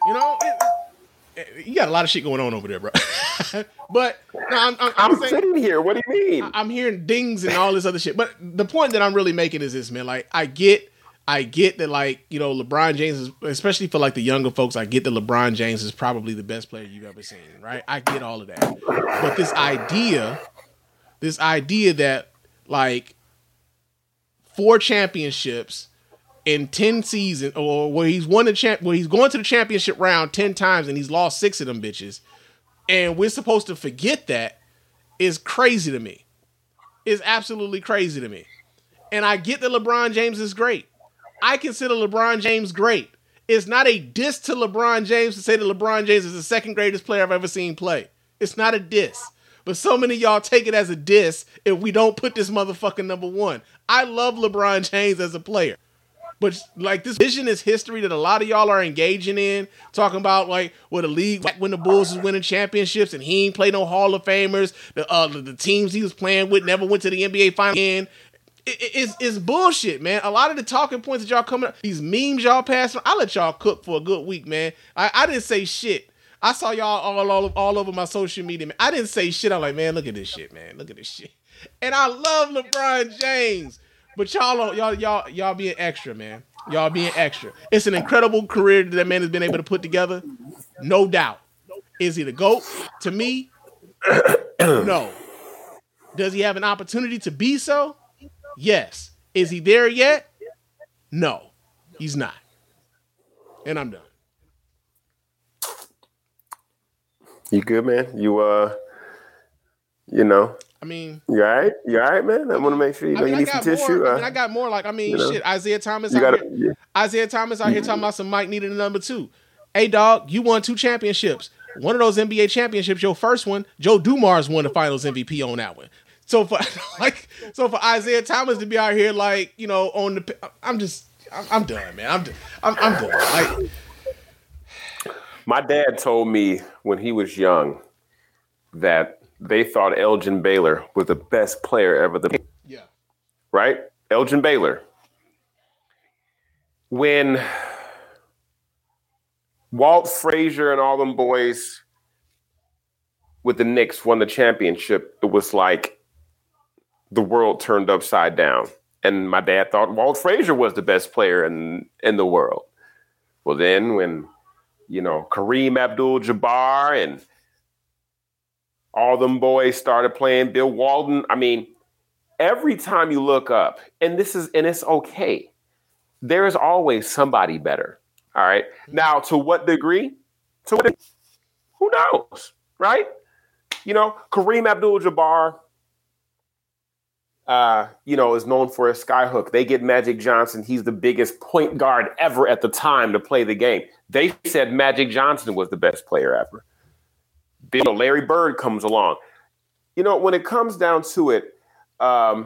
You know, you got a lot of shit going on over there, bro. But no, I'm saying, sitting here. What do you mean? I'm hearing dings and all this other shit. But the point that I'm really making is this, man. Like, I get that, like, you know, LeBron James is, especially for like the younger folks, I get that LeBron James is probably the best player you've ever seen, right? I get all of that. But this idea that like 4 championships in 10 seasons, or where he's won where he's going to the championship round 10 times and he's lost 6 of them bitches, and we're supposed to forget that, is crazy to me. Is absolutely crazy to me. And I get that LeBron James is great. I consider LeBron James great. It's not a diss to LeBron James to say that LeBron James is the second greatest player I've ever seen play. It's not a diss. But so many of y'all take it as a diss if we don't put this motherfucker number 1. I love LeBron James as a player. But like this vision is history that a lot of y'all are engaging in, talking about like the league when the Bulls was winning championships and he ain't played no Hall of Famers. The teams he was playing with never went to the NBA Finals again. It's bullshit, man. A lot of the talking points that y'all coming up, these memes y'all passing, I let y'all cook for a good week, man. I didn't say shit. I saw y'all all over my social media, man. I didn't say shit. I'm like, man, look at this shit, man. Look at this shit. And I love LeBron James. But y'all being extra, man. Y'all being extra. It's an incredible career that man has been able to put together. No doubt. Is he the GOAT? To me, no. Does he have an opportunity to be so? Yes. Is he there yet? No. He's not. And I'm done. You good, man? You know. I mean, you all right? You all right, man? I want to make sure you need some tissue. I got more. Like, shit. Isaiah Thomas. Isaiah Thomas out here talking about some Mike needed a number 2. Hey, dog, you won 2 championships. One of those NBA championships, your first one, Joe Dumars won the Finals MVP on that one. So for Isaiah Thomas to be out here like, you know, on the, I'm done, man. I'm done. Like, my dad told me when he was young that they thought Elgin Baylor was the best player ever. Yeah. Right? Elgin Baylor. When Walt Frazier and all them boys with the Knicks won the championship, it was like the world turned upside down. And my dad thought Walt Frazier was the best player in the world. Well, then when, you know, Kareem Abdul-Jabbar and all them boys started playing, Bill Walton. I mean, every time you look up, and it's okay, there is always somebody better. All right. Now, to what degree? Who knows? Right? You know, Kareem Abdul-Jabbar, is known for his skyhook. They get Magic Johnson. He's the biggest point guard ever at the time to play the game. They said Magic Johnson was the best player ever. Larry Bird comes along. You know, when it comes down to it, I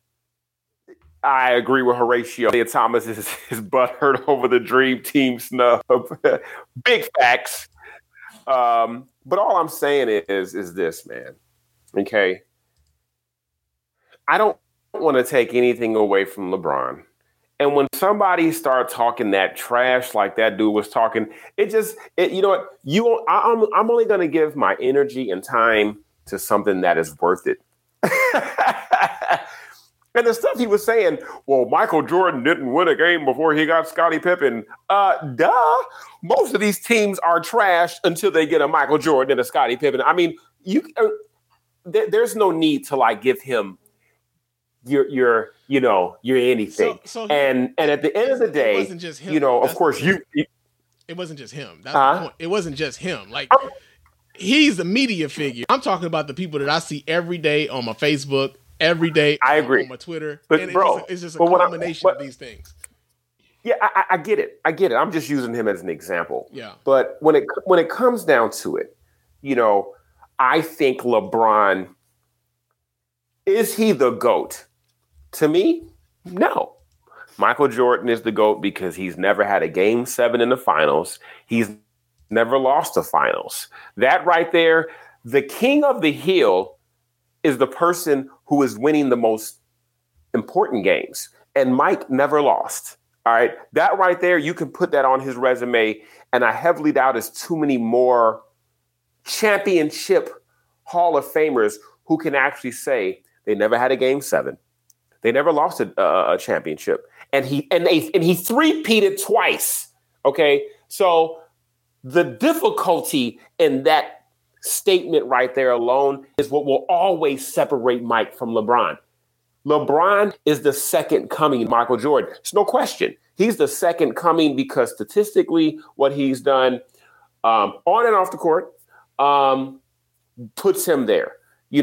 agree with Horatio. Isaiah Thomas is butthurt over the Dream Team snub. Big facts. But all I'm saying is this, man. Okay. I don't want to take anything away from LeBron. And when somebody starts talking that trash like that dude was talking, you know what? I'm only going to give my energy and time to something that is worth it. And the stuff he was saying, well, Michael Jordan didn't win a game before he got Scottie Pippen. Duh. Most of these teams are trash until they get a Michael Jordan and a Scottie Pippen. I mean, there's no need to like give him you're anything. And at the end of the day, it wasn't just him. You know, of course it wasn't just him. That's the point. It wasn't just him. Like, he's the media figure. I'm talking about the people that I see every day on my Facebook, every day I agree. On my Twitter. But and bro, it's just a combination of these things. Yeah, I get it. I'm just using him as an example. Yeah. But when it comes down to it, you know, I think LeBron, is he the GOAT? To me, no. Michael Jordan is the GOAT because he's never had a Game 7 in the finals. He's never lost the finals. That right there, the king of the hill is the person who is winning the most important games. And Mike never lost. All right. That right there, you can put that on his resume. And I heavily doubt there's too many more championship Hall of Famers who can actually say they never had a Game 7. They never lost a championship. And he three-peated twice. Okay. So the difficulty in that statement right there alone is what will always separate Mike from LeBron. LeBron is the second coming of Michael Jordan. It's no question. He's the second coming because statistically what he's done on and off the court puts him there.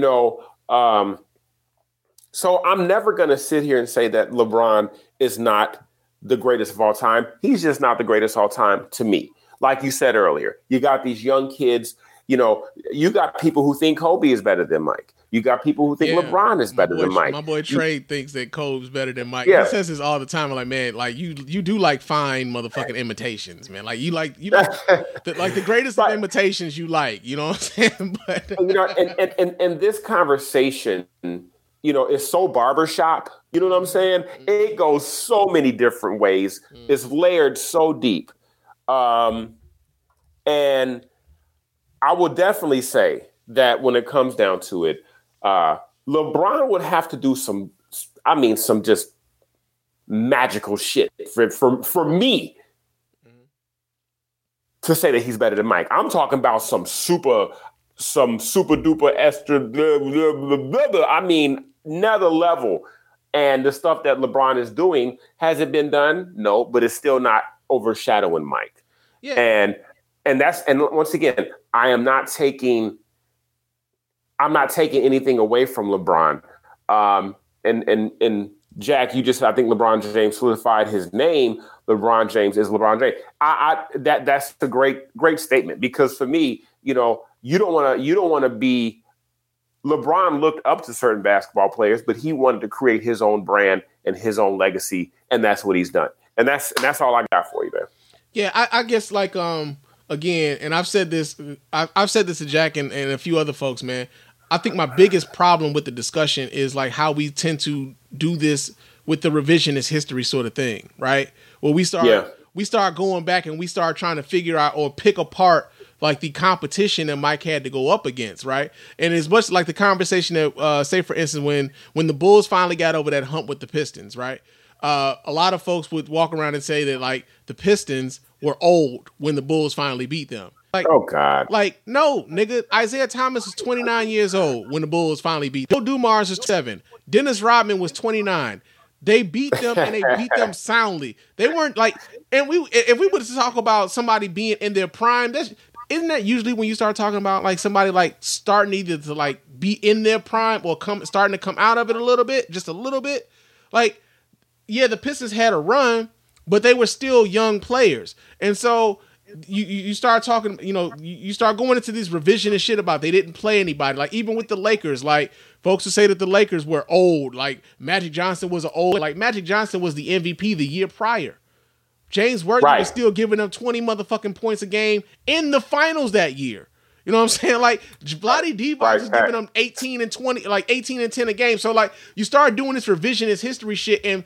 So I'm never going to sit here and say that LeBron is not the greatest of all time. He's just not the greatest of all time to me. Like you said earlier, you got these young kids, you got people who think Kobe is better than Mike. You got people who think LeBron is better than Mike. My boy Trey thinks that Kobe's better than Mike. Yeah. He says this all the time. I'm like, man, like you do like fine motherfucking imitations, man. Like you like the greatest of imitations you like. You know what I'm saying? But and this conversation, is so barbershop. You know what I'm saying? It goes so many different ways. It's layered so deep. And I will definitely say that when it comes down to it, LeBron would have to do some just magical shit for me to say that he's better than Mike. I'm talking about some super duper extra, blah, blah, blah, blah, blah. I mean, another level. And the stuff that LeBron is doing, has it been done? No, but it's still not overshadowing Mike. Yeah. And once again, I'm not taking anything away from LeBron. And Jack, I think LeBron James solidified his name. LeBron James is LeBron James. That's a great statement, because for me, you don't want to be. LeBron looked up to certain basketball players, but he wanted to create his own brand and his own legacy, and that's what he's done. And that's all I got for you, man. Yeah, I guess again, and I've said this to Jack and a few other folks, man. I think my biggest problem with the discussion is like how we tend to do this with the revisionist history sort of thing, right? Well, we start going back and we start trying to figure out or pick apart like the competition that Mike had to go up against, right? And it's much like the conversation that, say for instance, when the Bulls finally got over that hump with the Pistons, right? A lot of folks would walk around and say that like the Pistons were old when the Bulls finally beat them. Like, oh God! Like, no, nigga. Isaiah Thomas was 29 years old when the Bulls finally beat them. Joe Dumars was 7. Dennis Rodman was 29. They beat them and they beat them soundly. They weren't like, and if we were to talk about somebody being in their prime, isn't that usually when you start talking about like somebody like starting either to like be in their prime or starting to come out of it a little bit, just a little bit? Like, yeah, the Pistons had a run, but they were still young players, and so. You start talking, you start going into this revisionist shit about they didn't play anybody. Like even with the Lakers, like folks who say that the Lakers were old, like Magic Johnson was Magic Johnson was the MVP the year prior. James Worthy was still giving them 20 motherfucking points a game in the finals that year. You know what I'm saying? Like Vlade Divac was giving them 18 and 20, like 18 and 10 a game. So like you start doing this revisionist history shit, and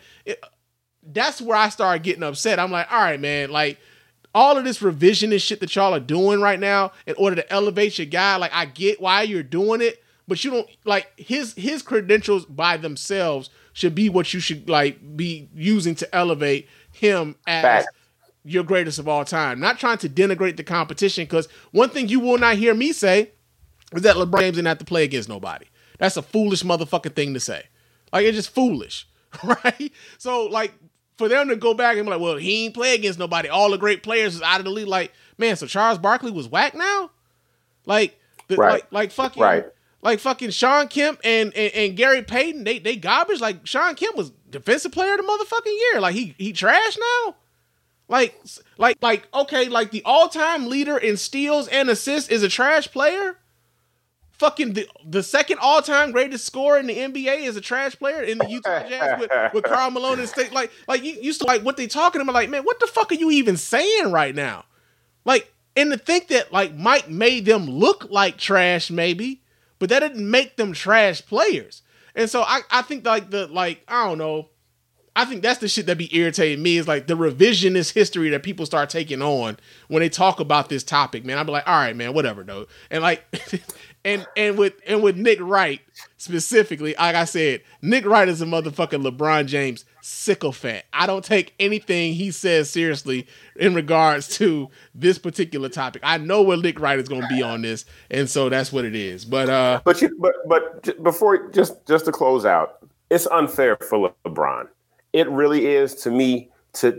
that's where I started getting upset. I'm like, all right, man, like. All of this revisionist shit that y'all are doing right now in order to elevate your guy, like I get why you're doing it, but you don't like his credentials by themselves should be what you should like be using to elevate him as your greatest of all time. Not trying to denigrate the competition, because one thing you will not hear me say is that LeBron James didn't have to play against nobody. That's a foolish motherfucking thing to say. Like it's just foolish, right? So like. For them to go back and be like, well, he ain't play against nobody. All the great players is out of the league. Like, man, so Charles Barkley was whack now? Like, like fucking Sean Kemp and Gary Payton, they garbage. Like Sean Kemp was defensive player of the motherfucking year. Like he trash now? Like okay, like the all-time leader in steals and assists is a trash player? Fucking the second all-time greatest scorer in the NBA is a trash player in the Utah Jazz with Karl Malone and State. Like you used to like what they talking about. Like, man, what the fuck are you even saying right now? Like, and to think that like Mike made them look like trash, maybe, but that didn't make them trash players. And so I think like I don't know. I think that's the shit that be irritating me, is like the revisionist history that people start taking on when they talk about this topic, man. I'll be like, all right, man, whatever, though. And like, and with Nick Wright specifically, like I said, Nick Wright is a motherfucking LeBron James sycophant. I don't take anything he says seriously in regards to this particular topic. I know where Nick Wright is going to be on this, and so that's what it is. But before just to close out, it's unfair for LeBron. It really is to me to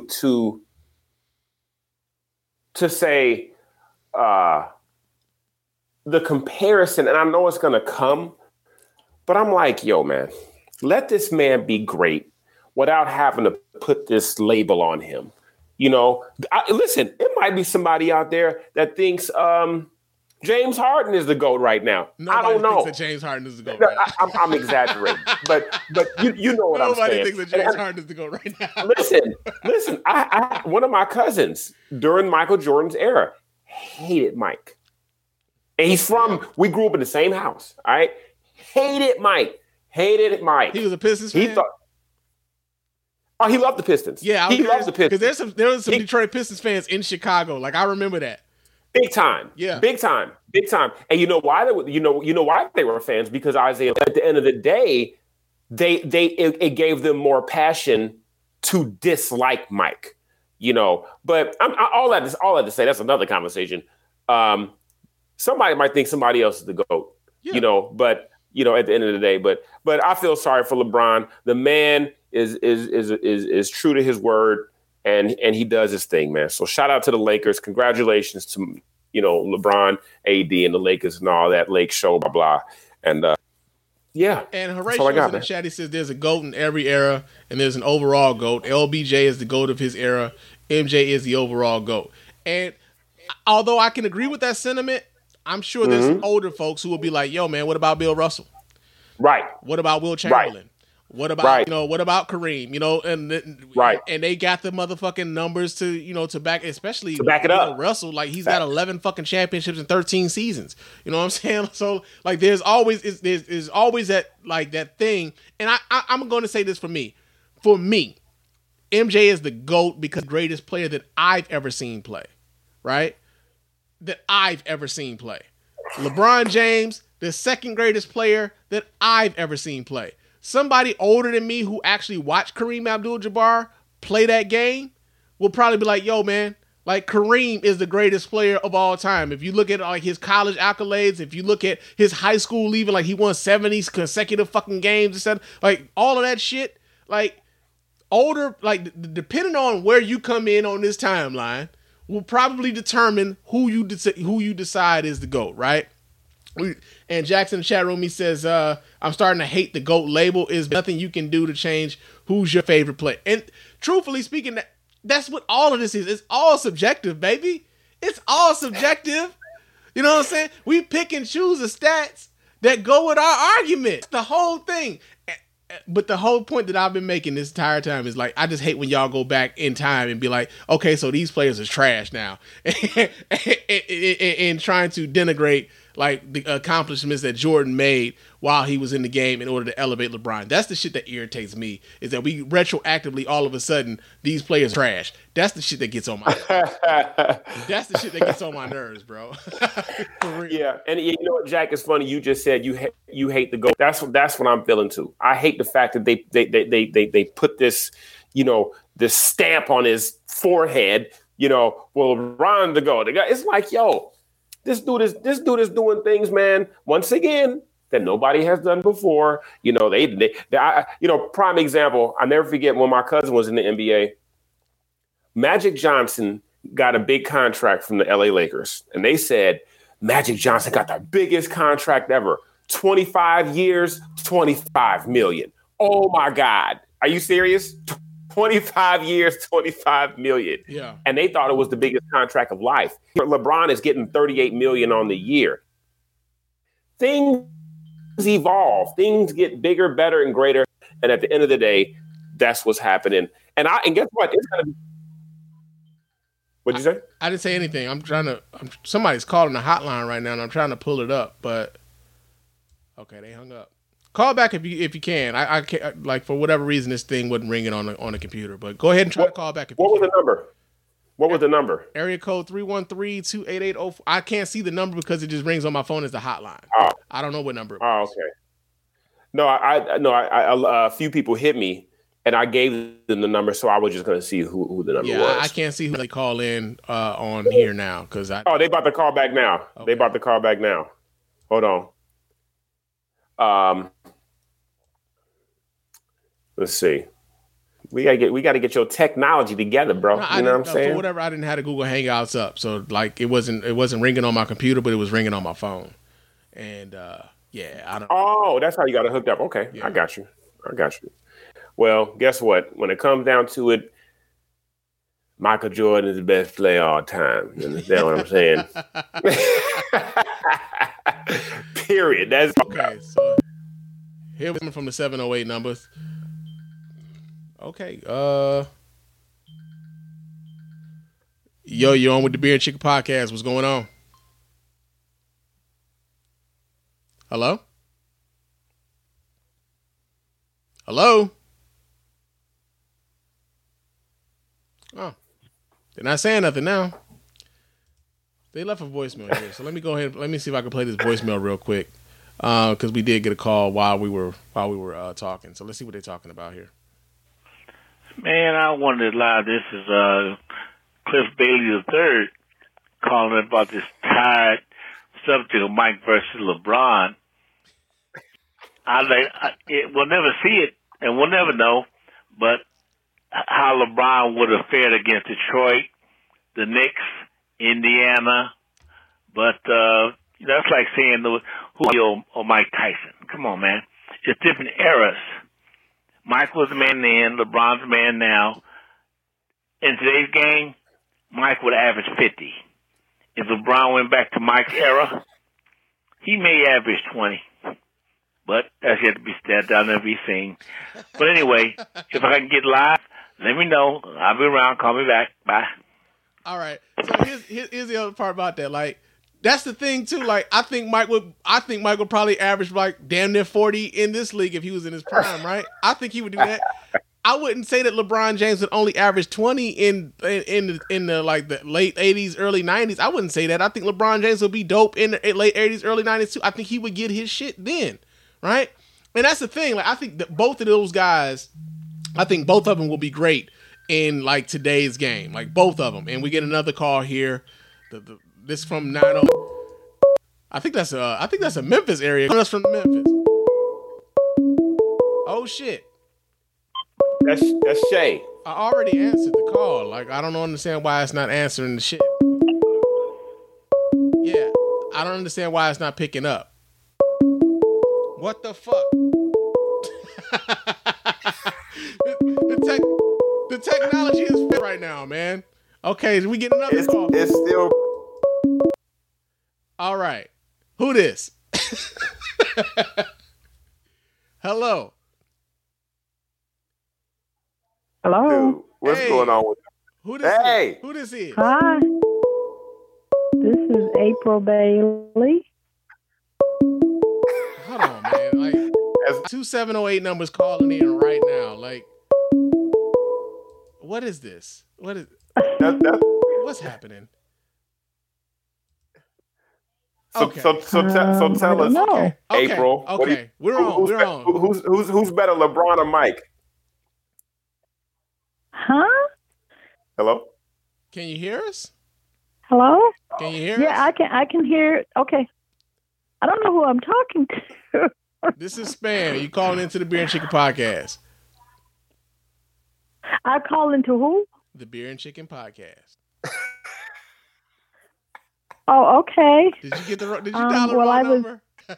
say the comparison, and I know it's going to come, but I'm like, yo, man, let this man be great without having to put this label on him. You know, listen, it might be somebody out there that thinks James Harden is the GOAT right now. Nobody I don't know. thinks that James Harden is the GOAT No, right now. I'm exaggerating, but you know what I'm saying. Nobody thinks that James Harden is the GOAT right now. Listen. I one of my cousins during Michael Jordan's era hated Mike, and we grew up in the same house. All right, hated Mike. He was a Pistons fan. He loved the Pistons. Yeah, he loves the Pistons because there was some Detroit Pistons fans in Chicago. Like, I remember that. Big time. Yeah. Big time. And you know why why they were fans? Because Isaiah, at the end of the day, it gave them more passion to dislike Mike. You know, but all that to say, that's another conversation. Somebody might think somebody else is the GOAT. Yeah. You know, but at the end of the day, but I feel sorry for LeBron. The man is true to his word. And he does his thing, man. So shout out to the Lakers. Congratulations to, LeBron, AD, and the Lakers and all that Lake show, blah, blah. And, yeah. And Horatio in the chat, he says there's a GOAT in every era, and there's an overall GOAT. LBJ is the GOAT of his era. MJ is the overall GOAT. And although I can agree with that sentiment, I'm sure there's some older folks who will be like, yo, man, what about Bill Russell? Right. What about Will Chamberlain? Right. What about what about Kareem? And they got the motherfucking numbers to back, especially to back it up. Russell, like he's got 11 fucking championships in 13 seasons. You know what I'm saying? So like there's always that like that thing. And I'm going to say this for me, MJ is the GOAT because greatest player that I've ever seen play, right? That I've ever seen play. LeBron James, the second greatest player that I've ever seen play. Somebody older than me who actually watched Kareem Abdul-Jabbar play that game will probably be like, yo, man, like Kareem is the greatest player of all time. If you look at like his college accolades, if you look at his high school leaving, like he won 70 consecutive fucking games, etc. Like all of that shit, like older, like depending on where you come in on this timeline will probably determine who you decide is the GOAT, right? And Jackson in the chat room, he says, I'm starting to hate the GOAT label. Is nothing you can do to change who's your favorite player. And truthfully speaking, that's what all of this is. It's all subjective, baby. It's all subjective. You know what I'm saying? We pick and choose the stats that go with our argument. The whole thing. But the whole point that I've been making this entire time is like, I just hate when y'all go back in time and be like, okay, so these players are trash now. and trying to denigrate like the accomplishments that Jordan made while he was in the game in order to elevate LeBron. That's the shit that irritates me, is that we retroactively all of a sudden these players trash. That's the shit that gets on my nerves. That's the shit that gets on my nerves, bro. For real. Yeah, and you know what, Jack? It's funny. You just said you hate the GOAT. That's what I'm feeling too. I hate the fact that they put this, this stamp on his forehead. Well, LeBron the GOAT. It's like, yo. This dude is doing things, man, once again, that nobody has done before. Prime example, I never forget when my cousin was in the NBA. Magic Johnson got a big contract from the LA Lakers. And they said, Magic Johnson got the biggest contract ever. 25 years, $25 million. Oh my God. Are you serious? 25 years, $25 million. Yeah. And they thought it was the biggest contract of life. LeBron is getting $38 million on the year. Things evolve. Things get bigger, better, and greater. And at the end of the day, that's what's happening. And guess what? It's gonna be. What'd you say? I didn't say anything. Somebody's calling the hotline right now, and I'm trying to pull it up, but okay, they hung up. Call back if you can. I can't, like, for whatever reason this thing wasn't ringing on the computer. But go ahead and try to call back. What was the number? What was the number? Area code 313-288-04. I can't see the number because it just rings on my phone as the hotline. Oh. I don't know what number. Oh, okay. No, a few people hit me, and I gave them the number, so I was just going to see who the number was. I can't see who they call in on here now because Oh, they about to call back now. Okay. They about to call back now. Hold on. Let's see. We gotta get your technology together, bro. No, you know what I'm saying? For whatever, I didn't have the Google Hangouts up, so like it wasn't ringing on my computer, but it was ringing on my phone. And yeah, I don't. Oh, that's how you got it hooked up. Okay, yeah. I got you. Well, guess what? When it comes down to it, Michael Jordan is the best player of all time. You understand what I'm saying? Period. That's okay. So here we're from the 708 numbers. Okay. Yo, you're on with the Beer and Chicken Podcast. What's going on? Hello? Hello? Oh. They're not saying nothing now. They left a voicemail here. So let me go ahead. Let me see if I can play this voicemail real quick. Because we did get a call while we were talking. So let's see what they're talking about here. Man, I wanted to lie. This is Cliff Bailey III calling about this tired subject of Mike versus LeBron. We'll never see it, and we'll never know, but how LeBron would have fared against Detroit, the Knicks, Indiana. But that's like saying Julio or Mike Tyson. Come on, man. It's different eras. Mike was the man then, LeBron's the man now. In today's game, Mike would average 50. If LeBron went back to Mike's era, he may average 20. But that's yet to be said, that'll never be seen. But anyway, if I can get live, let me know. I'll be around. Call me back. Bye. All right. So here's the other part about that. Like, that's the thing too. Like, I think Mike would probably average like damn near 40 in this league if he was in his prime, right? I think he would do that. I wouldn't say that LeBron James would only average 20 in the like the late 80s, early 90s. I wouldn't say that. I think LeBron James would be dope in the late 80s, early 90s too. I think he would get his shit then, right? And that's the thing. Like, I think that both of those guys, I think both of them will be great in like today's game, like both of them. And we get another call here. This from 90. I think that's a Memphis area. That's from Memphis. Oh shit. That's Shay. I already answered the call. Like, I don't understand why it's not answering the shit. Yeah, I don't understand why it's not picking up. What the fuck? the technology is fit right now, man. Okay, we get another call. It's still. All right. Who this? Hello. Hello. Dude, what's going on with who this is? Who this is? Hi. This is April Bailey. Hold on, man. Like, 2708 numbers calling in right now. Like, what is this? What's happening? So tell us, okay. April. Okay, we're on. Who's better, LeBron or Mike? Huh? Hello? Can you hear us? Hello? Can you hear us? Yeah, I can hear. Okay. I don't know who I'm talking to. This is Spam. You calling into the Beer and Chicken Podcast. I call into who? The Beer and Chicken Podcast. Oh, okay. Did you dial the wrong number?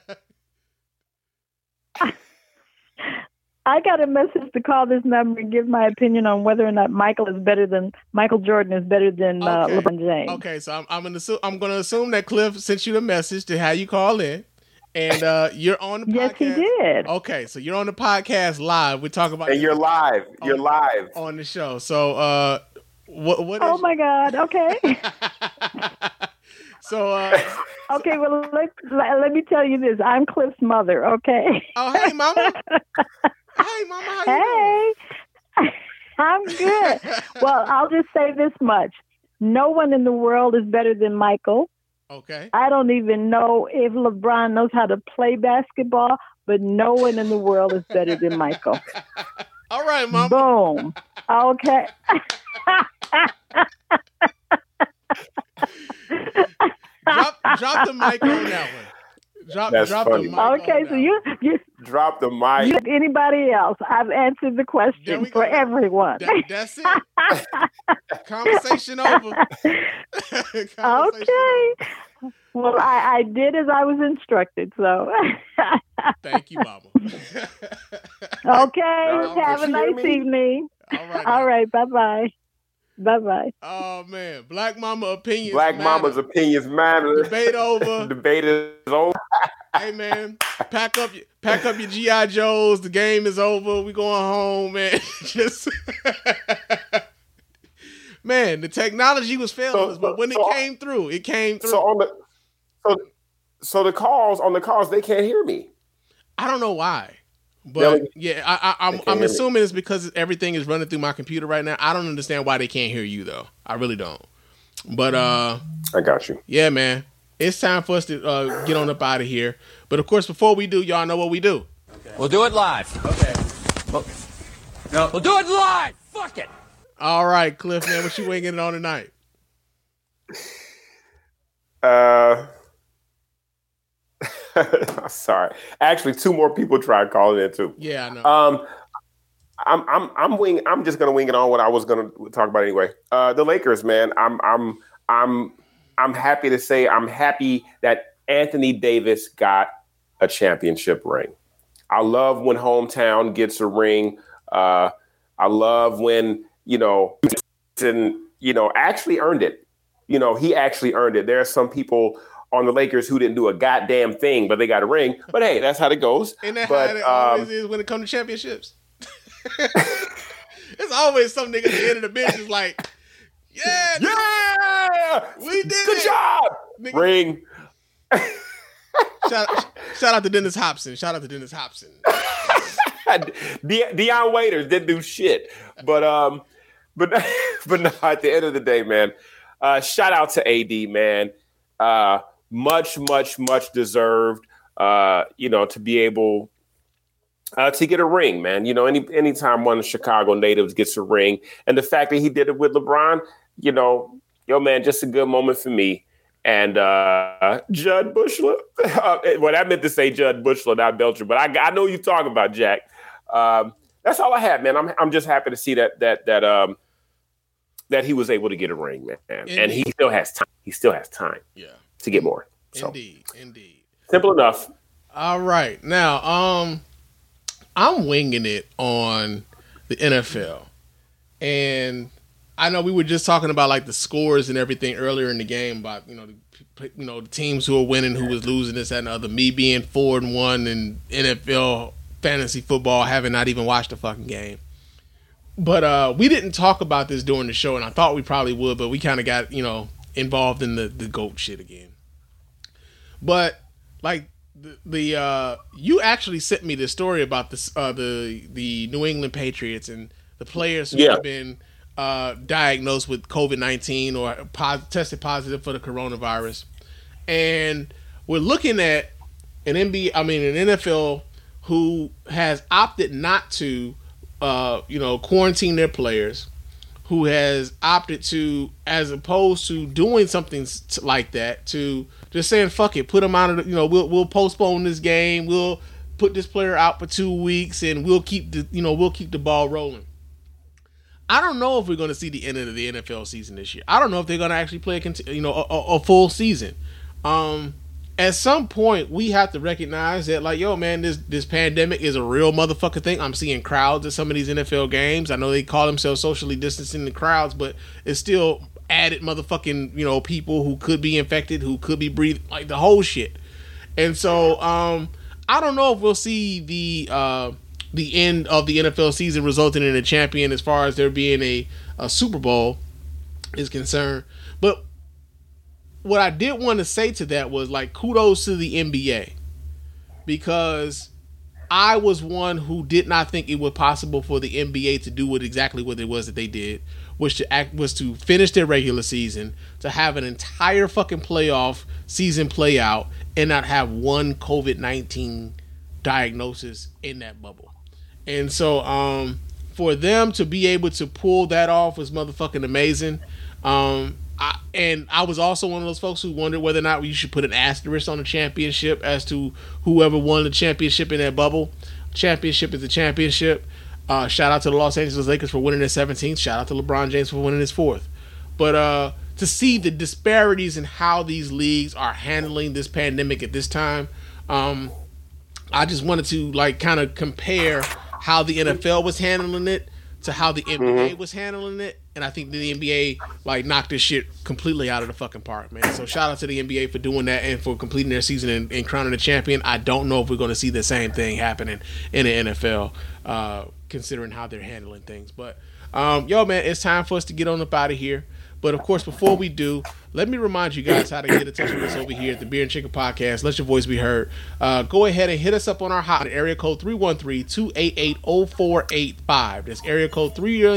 I got a message to call this number and give my opinion on whether or not Michael Jordan is better than LeBron James. Okay, so I'm gonna assume that Cliff sent you the message to have you call in, and you're on the podcast. Yes, he did. Okay, so you're on the podcast live. We're talking about. And you're live. You're live on the show. So what? Oh my God. Okay. So, Okay, well, let me tell you this. I'm Cliff's mother, okay? oh, hey, mama. Hey, mama, how you Hey, I'm good. Well, I'll just say this much. No one in the world is better than Michael. doing? Okay. I don't even know if LeBron knows how to play basketball, but no one in the world is better than Michael. All right, mama. Boom. Okay. Drop the mic on that one. Drop That's the funny. mic on Okay, that so one. you Drop the mic. anybody else? I've answered the There question we for go. everyone. That's it. Conversation over. Conversation over. Okay. Well, I did as I was instructed, so. Thank you, mama. Okay, Now, have a you hear nice me? evening. All right. All now. right, bye-bye. Bye-bye. Oh man, Black Mama opinions. Black matter. mama's opinions matter. Debate over. Debate is over. Hey man, pack up your GI Joes. The game is over. We going home, man. Just man, the technology was failing us, but when it came through, it came through. So on the calls they can't hear me. I don't know why, but They yeah, can't I'm hear me. assuming it's because everything is running through my computer right now. I don't understand why they can't hear you though. I really don't. But I got you. yeah, man, it's time for us to get on up out of here. But of course, before we do, y'all know what we do. We'll do it live. Okay. No. We'll do it live. Fuck it. All right, Cliff, man, what you winging it on tonight? Sorry. Actually, two more people tried calling in too. Yeah, I know. I'm just gonna wing it on what I was gonna talk about anyway. The Lakers, man. I'm happy to say I'm happy that Anthony Davis got a championship ring. I love when hometown gets a ring. I love when actually earned it. He actually earned it. There are some people on the Lakers who didn't do a goddamn thing, but they got a ring. But hey, that's how it goes. Isn't that but, how it always is when it comes to championships? It's always some nigga at the end of the bench is like, yeah, we did Good it. job. Nigga. Ring. Shout out to Dennis Hobson. Deion Waiters didn't do shit. But no, at the end of the day, man, shout out to AD, man. Much deserved, to be able to get a ring, man. Anytime one of the Chicago natives gets a ring, and the fact that he did it with LeBron, man, just a good moment for me. And Judd Bushler, well, I meant to say Judd Bushler, not Belcher, but I know you're talking about, Jack. That's all I have, man. I'm just happy to see that he was able to get a ring, man. Indeed. And he still has time. Yeah. To get more. So. Indeed. Simple enough. All right. Now, I'm winging it on the NFL. And I know we were just talking about like the scores and everything earlier in the game about, the teams who are winning, who was losing, this, that, and the other. Me being 4-1 in NFL fantasy football, having not even watched the fucking game. But we didn't talk about this during the show, and I thought we probably would, but we kind of got, involved in the GOAT shit again. But like the you actually sent me this story about this the New England Patriots and the players who have been diagnosed with COVID-19 or tested positive for the coronavirus, and we're looking at an NFL who has opted not to quarantine their players, who has opted to, as opposed to doing something like that, to just saying, fuck it, put them out of we'll postpone this game, we'll put this player out for 2 weeks, and we'll keep the ball rolling. I don't know if we're going to see the end of the NFL season this year. I don't know if they're going to actually play a full season. At some point, we have to recognize that, like, yo, man, this pandemic is a real motherfucking thing. I'm seeing crowds at some of these NFL games. I know they call themselves socially distancing the crowds, but it's still added motherfucking, people who could be infected, who could be breathing, like the whole shit. And so, I don't know if we'll see the end of the NFL season resulting in a champion as far as there being a Super Bowl is concerned. But what I did want to say to that was like kudos to the NBA, because I was one who did not think it was possible for the NBA to do exactly what it was that they did, was to finish their regular season, to have an entire fucking playoff season play out, and not have one COVID-19 diagnosis in that bubble. And so for them to be able to pull that off was motherfucking amazing. I was also one of those folks who wondered whether or not you should put an asterisk on the championship as to whoever won the championship in that bubble. Championship is the championship. Shout out to the Los Angeles Lakers for winning their 17th. Shout out to LeBron James for winning his 4th. But to see the disparities in how these leagues are handling this pandemic at this time, I just wanted to like kind of compare how the NFL was handling it to how the NBA was handling it. And I think the NBA like knocked this shit completely out of the fucking park, man. So shout out to the NBA for doing that and for completing their season and crowning the champion. I don't know if we're going to see the same thing happening in the NFL, considering how they're handling things. But yo, man, it's time for us to get on up out of here. But of course, before we do, let me remind you guys how to get in touch with us over here at the Beer and Chicken Podcast. Let your voice be heard. Go ahead and hit us up on our hotline, area code 313-288-0485. That's area code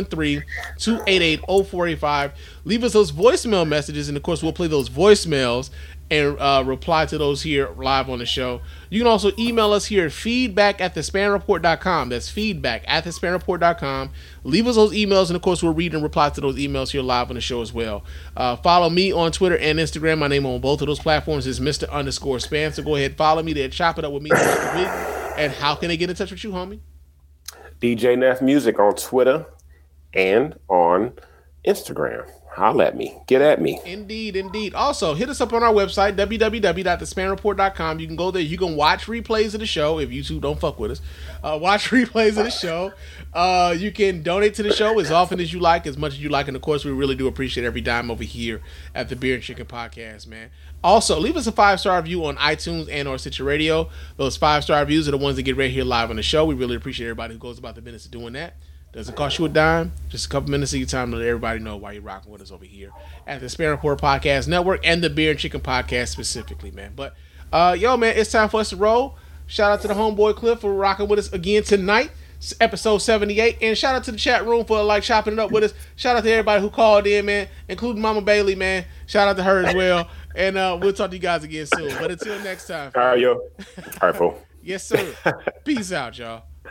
313-288-0485. Leave us those voicemail messages, and of course, we'll play those voicemails and reply to those here live on the show. You can also email us here at feedback@thespanreport.com. That's feedback@thespanreport.com. Leave us those emails, and of course, we'll read and reply to those emails here live on the show as well. Follow me on Twitter and Instagram. My name on both of those platforms is Mr._Span. So go ahead, follow me there, chop it up with me throughout the week. And how can they get in touch with you, homie? DJ Neff Music on Twitter and on Instagram. Holla at me. Get at me. Indeed, indeed. Also, hit us up on our website, www.thespanreport.com. You can go there. You can watch replays of the show if YouTube don't fuck with us. Watch replays of the show. You can donate to the show as often as you like, as much as you like. And, of course, we really do appreciate every dime over here at the Beer and Chicken Podcast, man. Also, leave us a 5-star review on iTunes and or Stitcher Radio. Those 5-star reviews are the ones that get right here live on the show. We really appreciate everybody who goes about the business of doing that. Doesn't cost you a dime. Just a couple minutes of your time to let everybody know why you're rocking with us over here at the Span Report Podcast Network and the Beer and Chicken Podcast specifically, man. But, yo, man, it's time for us to roll. Shout out to the homeboy Cliff for rocking with us again tonight, episode 78. And shout out to the chat room for, like, chopping it up with us. Shout out to everybody who called in, man, including Mama Bailey, man. Shout out to her as well. And we'll talk to you guys again soon. But until next time. All right, yo. All right, fool. Yes, sir. Peace out, y'all.